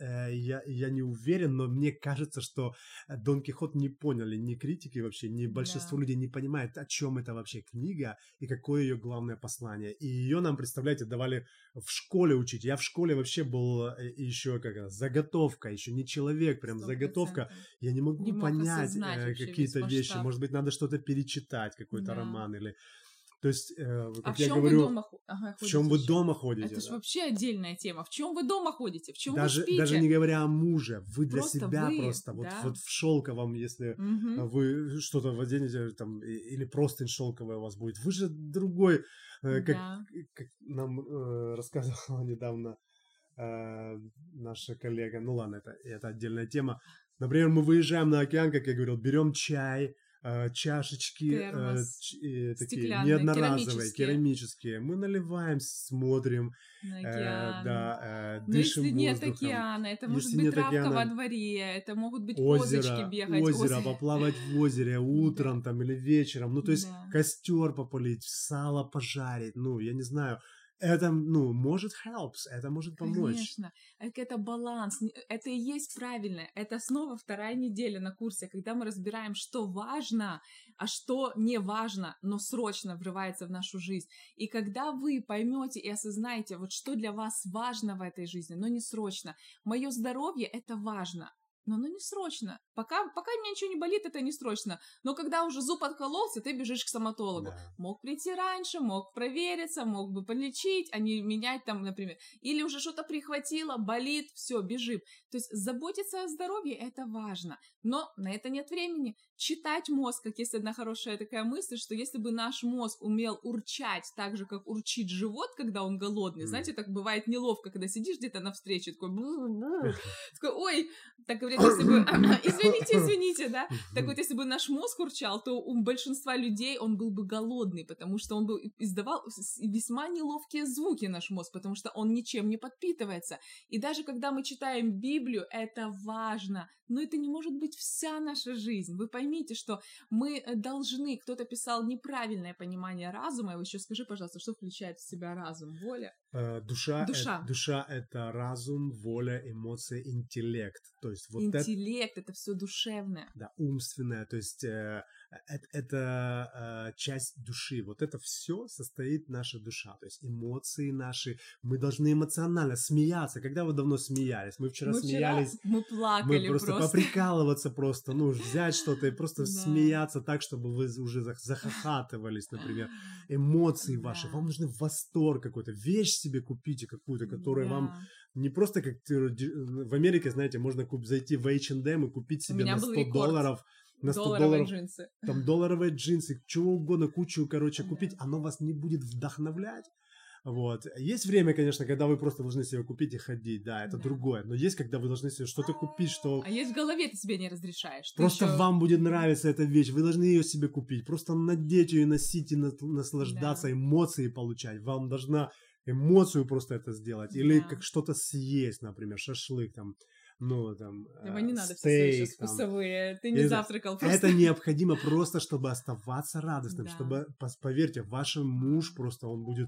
я не уверен, но мне кажется, что Дон Кихот не поняли ни критики вообще, ни большинство людей не понимает, о чем это вообще книга и какое ее главное послание. И ее нам, представляете, давали в школе учить. Я в школе вообще был еще заготовка, еще не человек, прям 100%. Заготовка. Я не могу понять какие-то вещи. Может быть, надо что-то перечитать, какой-то роман или... То есть, как я говорю, в чем вы дома ходите? Это же вообще отдельная тема. В чем вы дома ходите? В чем вы спите? Даже не говоря о муже, вы для себя просто. Да? Вот в шелковом, если вы что-то оденете, там, или простынь шелковая у вас будет, вы же другой, как нам рассказывала недавно наша коллега. Ну ладно, это отдельная тема. Например, мы выезжаем на океан, как я говорил, берем чай, чашечки такие неодноразовые, керамические. Мы наливаем, смотрим, дышим если нет океана, это может быть травка во дворе, это могут быть козочки бегать. Озеро, поплавать в озере утром там или вечером. Ну, то есть костер попалить, сало пожарить, ну, я не знаю. Это, может helps, это может помочь. Конечно, это баланс, это и есть правильно. Это снова 2-я неделя на курсе, когда мы разбираем, что важно, а что не важно, но срочно врывается в нашу жизнь. И когда вы поймете и осознаете, вот что для вас важно в этой жизни, но не срочно. Мое здоровье — это важно. Но оно не срочно. Пока мне ничего не болит, это не срочно. Но когда уже зуб откололся, ты бежишь к стоматологу. Да. Мог прийти раньше, мог провериться, мог бы полечить, а не менять там, например. Или уже что-то прихватило, болит, все, бежим. То есть заботиться о здоровье — это важно. Но на это нет времени. Читать мозг, как есть одна хорошая такая мысль, что если бы наш мозг умел урчать так же, как урчит живот, когда он голодный, знаете, так бывает неловко, когда сидишь где-то на встрече, такой, ой, так говорят, если бы, извините, да, так вот, если бы наш мозг урчал, то у большинства людей он был бы голодный, потому что он бы издавал весьма неловкие звуки, наш мозг, потому что он ничем не подпитывается. И даже когда мы читаем Библию, это важно, но это не может быть вся наша жизнь. Вы поймите, что мы должны, кто-то писал неправильное понимание разума, и еще скажи, пожалуйста, что включает в себя разум, воля? Душа. Душа — это разум, воля, эмоции, интеллект. То есть вот интеллект — это все душевное. Да, умственное. То есть это часть души. Вот это все состоит наша душа, то есть эмоции наши. Мы должны эмоционально смеяться. Когда вы давно смеялись? Мы вчера смеялись. Мы плакали мы просто поприкалываться просто, взять что-то и просто смеяться так, чтобы вы уже захохатывались, например. Эмоции ваши, вам нужны восторг какой-то, вещь себе купите какую-то, которая вам не просто как в Америке, знаете, можно зайти в H&M и купить себе на $100, на $100 джинсы. Там долларовые джинсы, чего угодно, кучу, купить, оно вас не будет вдохновлять. Вот. Есть время, конечно, когда вы просто должны себе купить и ходить, да, это другое. Но есть, когда вы должны себе что-то купить, что... А есть в голове ты себе не разрешаешь. Просто вам будет нравиться эта вещь, вы должны ее себе купить. Просто надеть ее и носить, и наслаждаться, эмоции получать. Вам должна эмоцию просто это сделать. Или как что-то съесть, например, шашлык там. Его не надо стейк, все вкусовые, ты не завтракал просто. Это необходимо просто, чтобы оставаться радостным, чтобы, поверьте, ваш муж просто,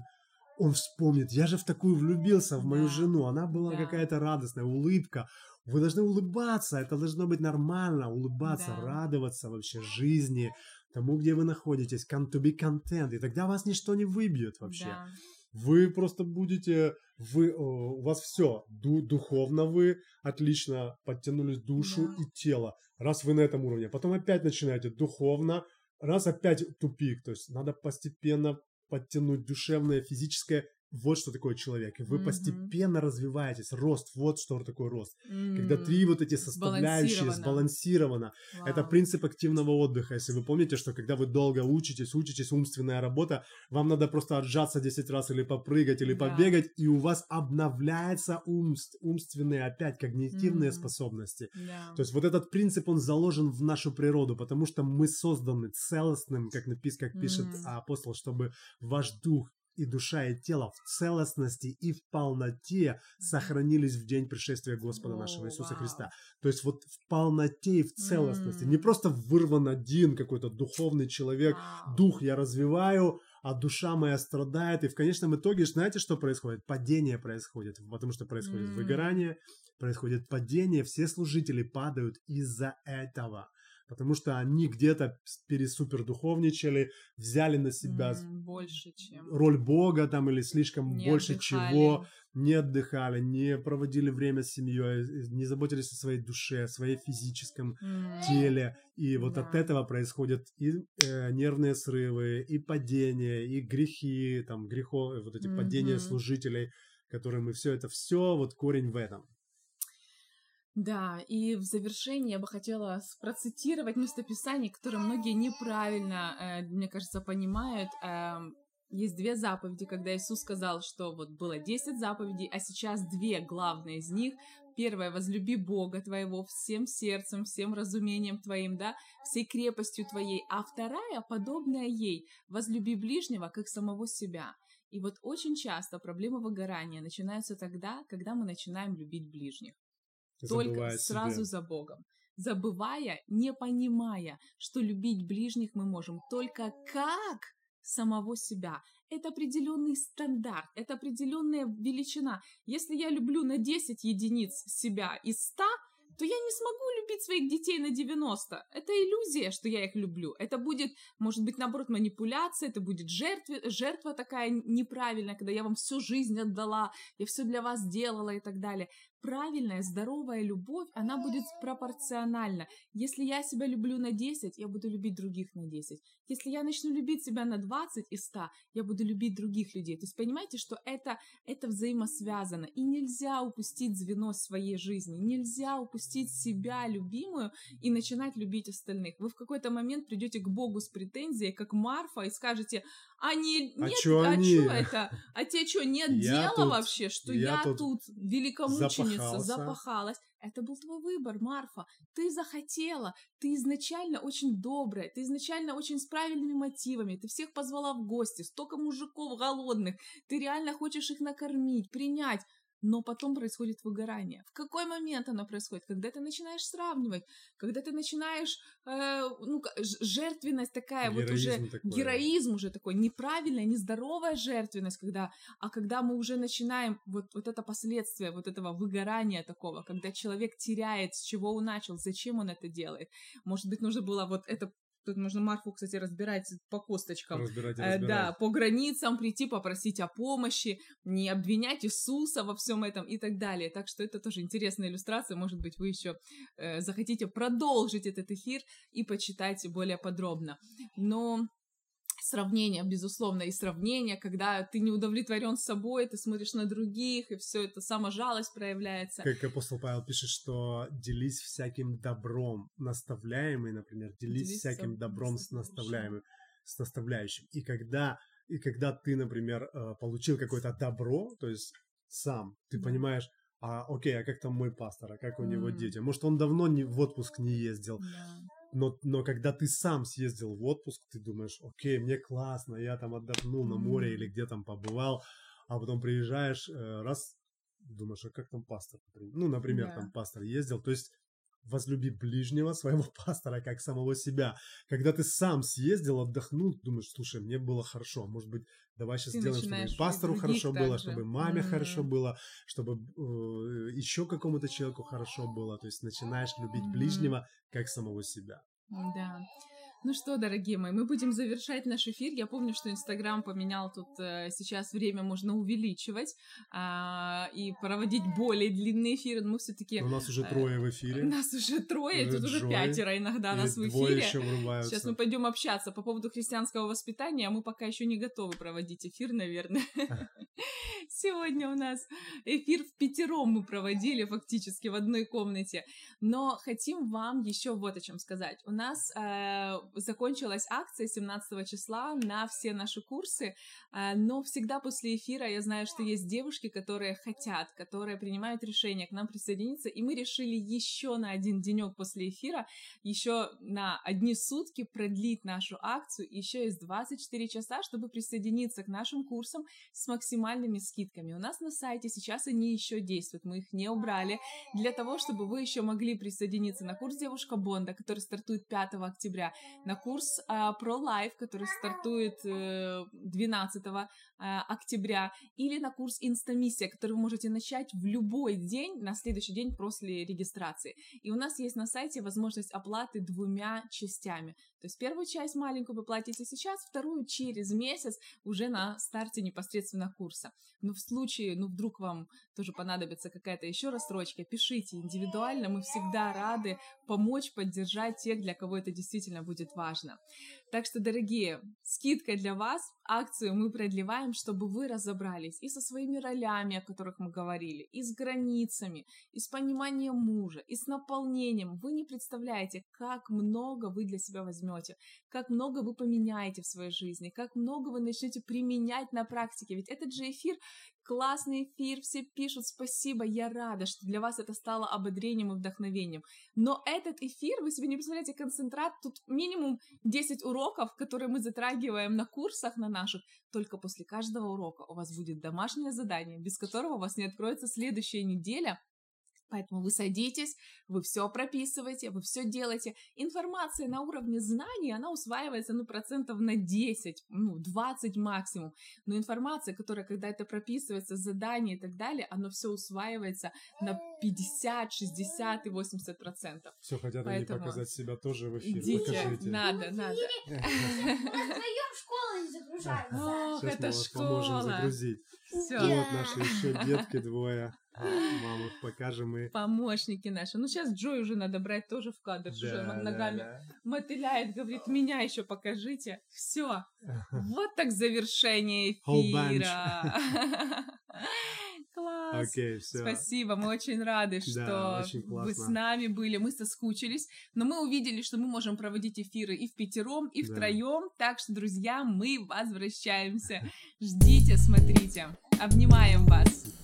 он вспомнит, я же в такую влюбился, в мою жену, она была какая-то радостная, улыбка. Вы должны улыбаться, это должно быть нормально, улыбаться, радоваться вообще жизни, тому, где вы находитесь, to be content, и тогда вас ничто не выбьет вообще. Вы просто будете, у вас все, духовно вы отлично подтянулись душу и тело, раз вы на этом уровне. Потом опять начинаете духовно, раз опять тупик, то есть надо постепенно подтянуть душевное, физическое. Вот что такое человек. И вы постепенно развиваетесь. Рост. Вот что такое рост. Когда 3 вот эти составляющие сбалансировано. Это принцип активного отдыха. Если вы помните, что когда вы долго учитесь, умственная работа, вам надо просто отжаться 10 раз или попрыгать, или побегать, и у вас обновляется умственные опять когнитивные способности. То есть вот этот принцип, он заложен в нашу природу, потому что мы созданы целостным, как пишет апостол, чтобы ваш дух и душа, и тело в целостности и в полноте сохранились в день пришествия Господа нашего Иисуса Христа. То есть вот в полноте и в целостности. Не просто вырван один какой-то духовный человек. Дух я развиваю, а душа моя страдает. И в конечном итоге, знаете, что происходит? Падение происходит. Потому что происходит выгорание, происходит падение. Все служители падают из-за этого. Потому что они где-то пересупердуховничали, взяли на себя роль Бога там или слишком больше чего, не отдыхали, не проводили время с семьей, не заботились о своей душе, о своей физическом теле. И вот от этого происходят и нервные срывы, и падения, и грехи, вот эти падения служителей, которые мы все вот корень в этом. Да, и в завершение я бы хотела процитировать местописание, которое многие неправильно, мне кажется, понимают. Есть 2 заповеди, когда Иисус сказал, что вот было 10 заповедей, а сейчас 2 главные из них. Первая — возлюби Бога твоего всем сердцем, всем разумением твоим, да, всей крепостью твоей. А вторая, подобная ей, возлюби ближнего, как самого себя. И вот очень часто проблемы выгорания начинаются тогда, когда мы начинаем любить ближних. Только сразу за Богом, забывая, не понимая, что любить ближних мы можем только как самого себя. Это определенный стандарт, это определенная величина. Если я люблю на 10 единиц себя из 100, то я не смогу любить своих детей на 90. Это иллюзия, что я их люблю. Это будет, может быть, наоборот, манипуляция, это будет жертва такая неправильная, когда я вам всю жизнь отдала, я все для вас делала и так далее. Правильная, здоровая любовь, она будет пропорциональна. Если я себя люблю на 10, я буду любить других на 10. Если я начну любить себя на 20 из 100, я буду любить других людей. То есть понимаете, что это взаимосвязано. И нельзя упустить звено своей жизни. Нельзя упустить себя любимую и начинать любить остальных. Вы в какой-то момент придете к Богу с претензией, как Марфа, и скажете: а что это? А тебе что, нет дела вообще, что я тут великомученица, запахалась? Это был твой выбор, Марфа. Ты захотела, ты изначально очень добрая, ты изначально очень с правильными мотивами, ты всех позвала в гости, столько мужиков голодных, ты реально хочешь их накормить, принять. Но потом происходит выгорание. В какой момент оно происходит? Когда ты начинаешь сравнивать, когда ты начинаешь, жертвенность такая, героизм уже такой, неправильная, нездоровая жертвенность, когда мы уже начинаем, вот это последствие вот этого выгорания такого, когда человек теряет, с чего он начал, зачем он это делает. Может быть, нужно было вот это Тут можно Марфу, кстати, разбирать по косточкам. Разбирать. Да, по границам прийти, попросить о помощи, не обвинять Иисуса во всем этом и так далее. Так что это тоже интересная иллюстрация. Может быть, вы еще захотите продолжить этот эфир и почитать более подробно. Но сравнение, безусловно, и сравнение, когда ты не удовлетворен собой, ты смотришь на других, и все это, саможалость проявляется. Как апостол Павел пишет, что делись всяким добром, наставляемый, например, делись всяким добром с наставляющим. И когда ты, например, получил какое-то добро, то есть сам, ты понимаешь, окей, а как там мой пастор, а как у него дети? Может, он давно в отпуск не ездил. Но когда ты сам съездил в отпуск, ты думаешь, окей, мне классно, я там отдохнул на море или где там побывал, а потом приезжаешь, раз, думаешь, а как там пастор? Ну, например, там пастор ездил, то есть возлюби ближнего своего пастора, как самого себя. Когда ты сам съездил, отдохнул, думаешь, слушай, мне было хорошо, может быть, давай сейчас сделаем, чтобы и пастору хорошо было, чтобы маме хорошо было, чтобы еще какому-то человеку хорошо было. То есть начинаешь любить ближнего, как самого себя. Да. Ну что, дорогие мои, мы будем завершать наш эфир. Я помню, что Инстаграм поменял тут сейчас время, можно увеличивать и проводить более длинные эфиры. Но мы все-таки... У нас уже 3 в эфире. Нас уже 3, тут уже 5 иногда нас в эфире. Еще врубаются. Сейчас мы пойдем общаться по поводу христианского воспитания, а мы пока еще не готовы проводить эфир, наверное. Сегодня у нас эфир впятером мы проводили фактически в одной комнате. Но хотим вам еще вот о чем сказать. У нас закончилась акция 17 числа на все наши курсы, но всегда после эфира я знаю, что есть девушки, которые хотят, которые принимают решение к нам присоединиться, и мы решили еще на один денек после эфира, еще на одни сутки продлить нашу акцию, еще есть 24 часа, чтобы присоединиться к нашим курсам с максимальными скидками. У нас на сайте сейчас они еще действуют, мы их не убрали, для того, чтобы вы еще могли присоединиться на курс «Девушка Бонда», который стартует 5 октября, на курс Pro Life, который стартует 12 октября, или на курс Инстамиссия, который вы можете начать в любой день, на следующий день после регистрации. И у нас есть на сайте возможность оплаты 2 частями. То есть первую часть маленькую вы платите сейчас, вторую через месяц уже на старте непосредственно курса. Но в случае, вдруг вам тоже понадобится какая-то еще рассрочка, пишите индивидуально, мы всегда рады помочь, поддержать тех, для кого это действительно будет важно. Так что, дорогие, скидка для вас, акцию мы продлеваем, чтобы вы разобрались и со своими ролями, о которых мы говорили, и с границами, и с пониманием мужа, и с наполнением. Вы не представляете, как много вы для себя возьмете, как много вы поменяете в своей жизни, как много вы начнете применять на практике. Ведь этот же эфир, классный эфир, все пишут спасибо, я рада, что для вас это стало ободрением и вдохновением. Но этот эфир, вы себе не представляете, концентрат, тут минимум 10 уроков, которые мы затрагиваем на курсах на наших. Только после каждого урока у вас будет домашнее задание, без которого у вас не откроется следующая неделя. Поэтому вы садитесь, вы все прописываете, вы все делаете. Информация на уровне знаний, она усваивается, процентов на 10, 20 максимум. Но информация, которая, когда это прописывается, задание и так далее, оно все усваивается на 50, 60 и 80%. Все хотят они показать себя тоже в эфире. Идите, покажите. Надо. Вдвоем школу не загружаем. Ох, сейчас это мы школа. поможем загрузить. Все. Вот наши еще детки 2. Маму покажем и... Помощники наши. Сейчас Джой уже надо брать тоже в кадр. Уже ногами мотыляет, говорит, меня еще покажите. Все. Вот так завершение эфира. Класс. Окей, все. Спасибо, мы очень рады, что вы с нами были, мы соскучились, но мы увидели, что мы можем проводить эфиры и впятером, и втроем, так что, друзья, мы возвращаемся. Ждите, смотрите, обнимаем вас.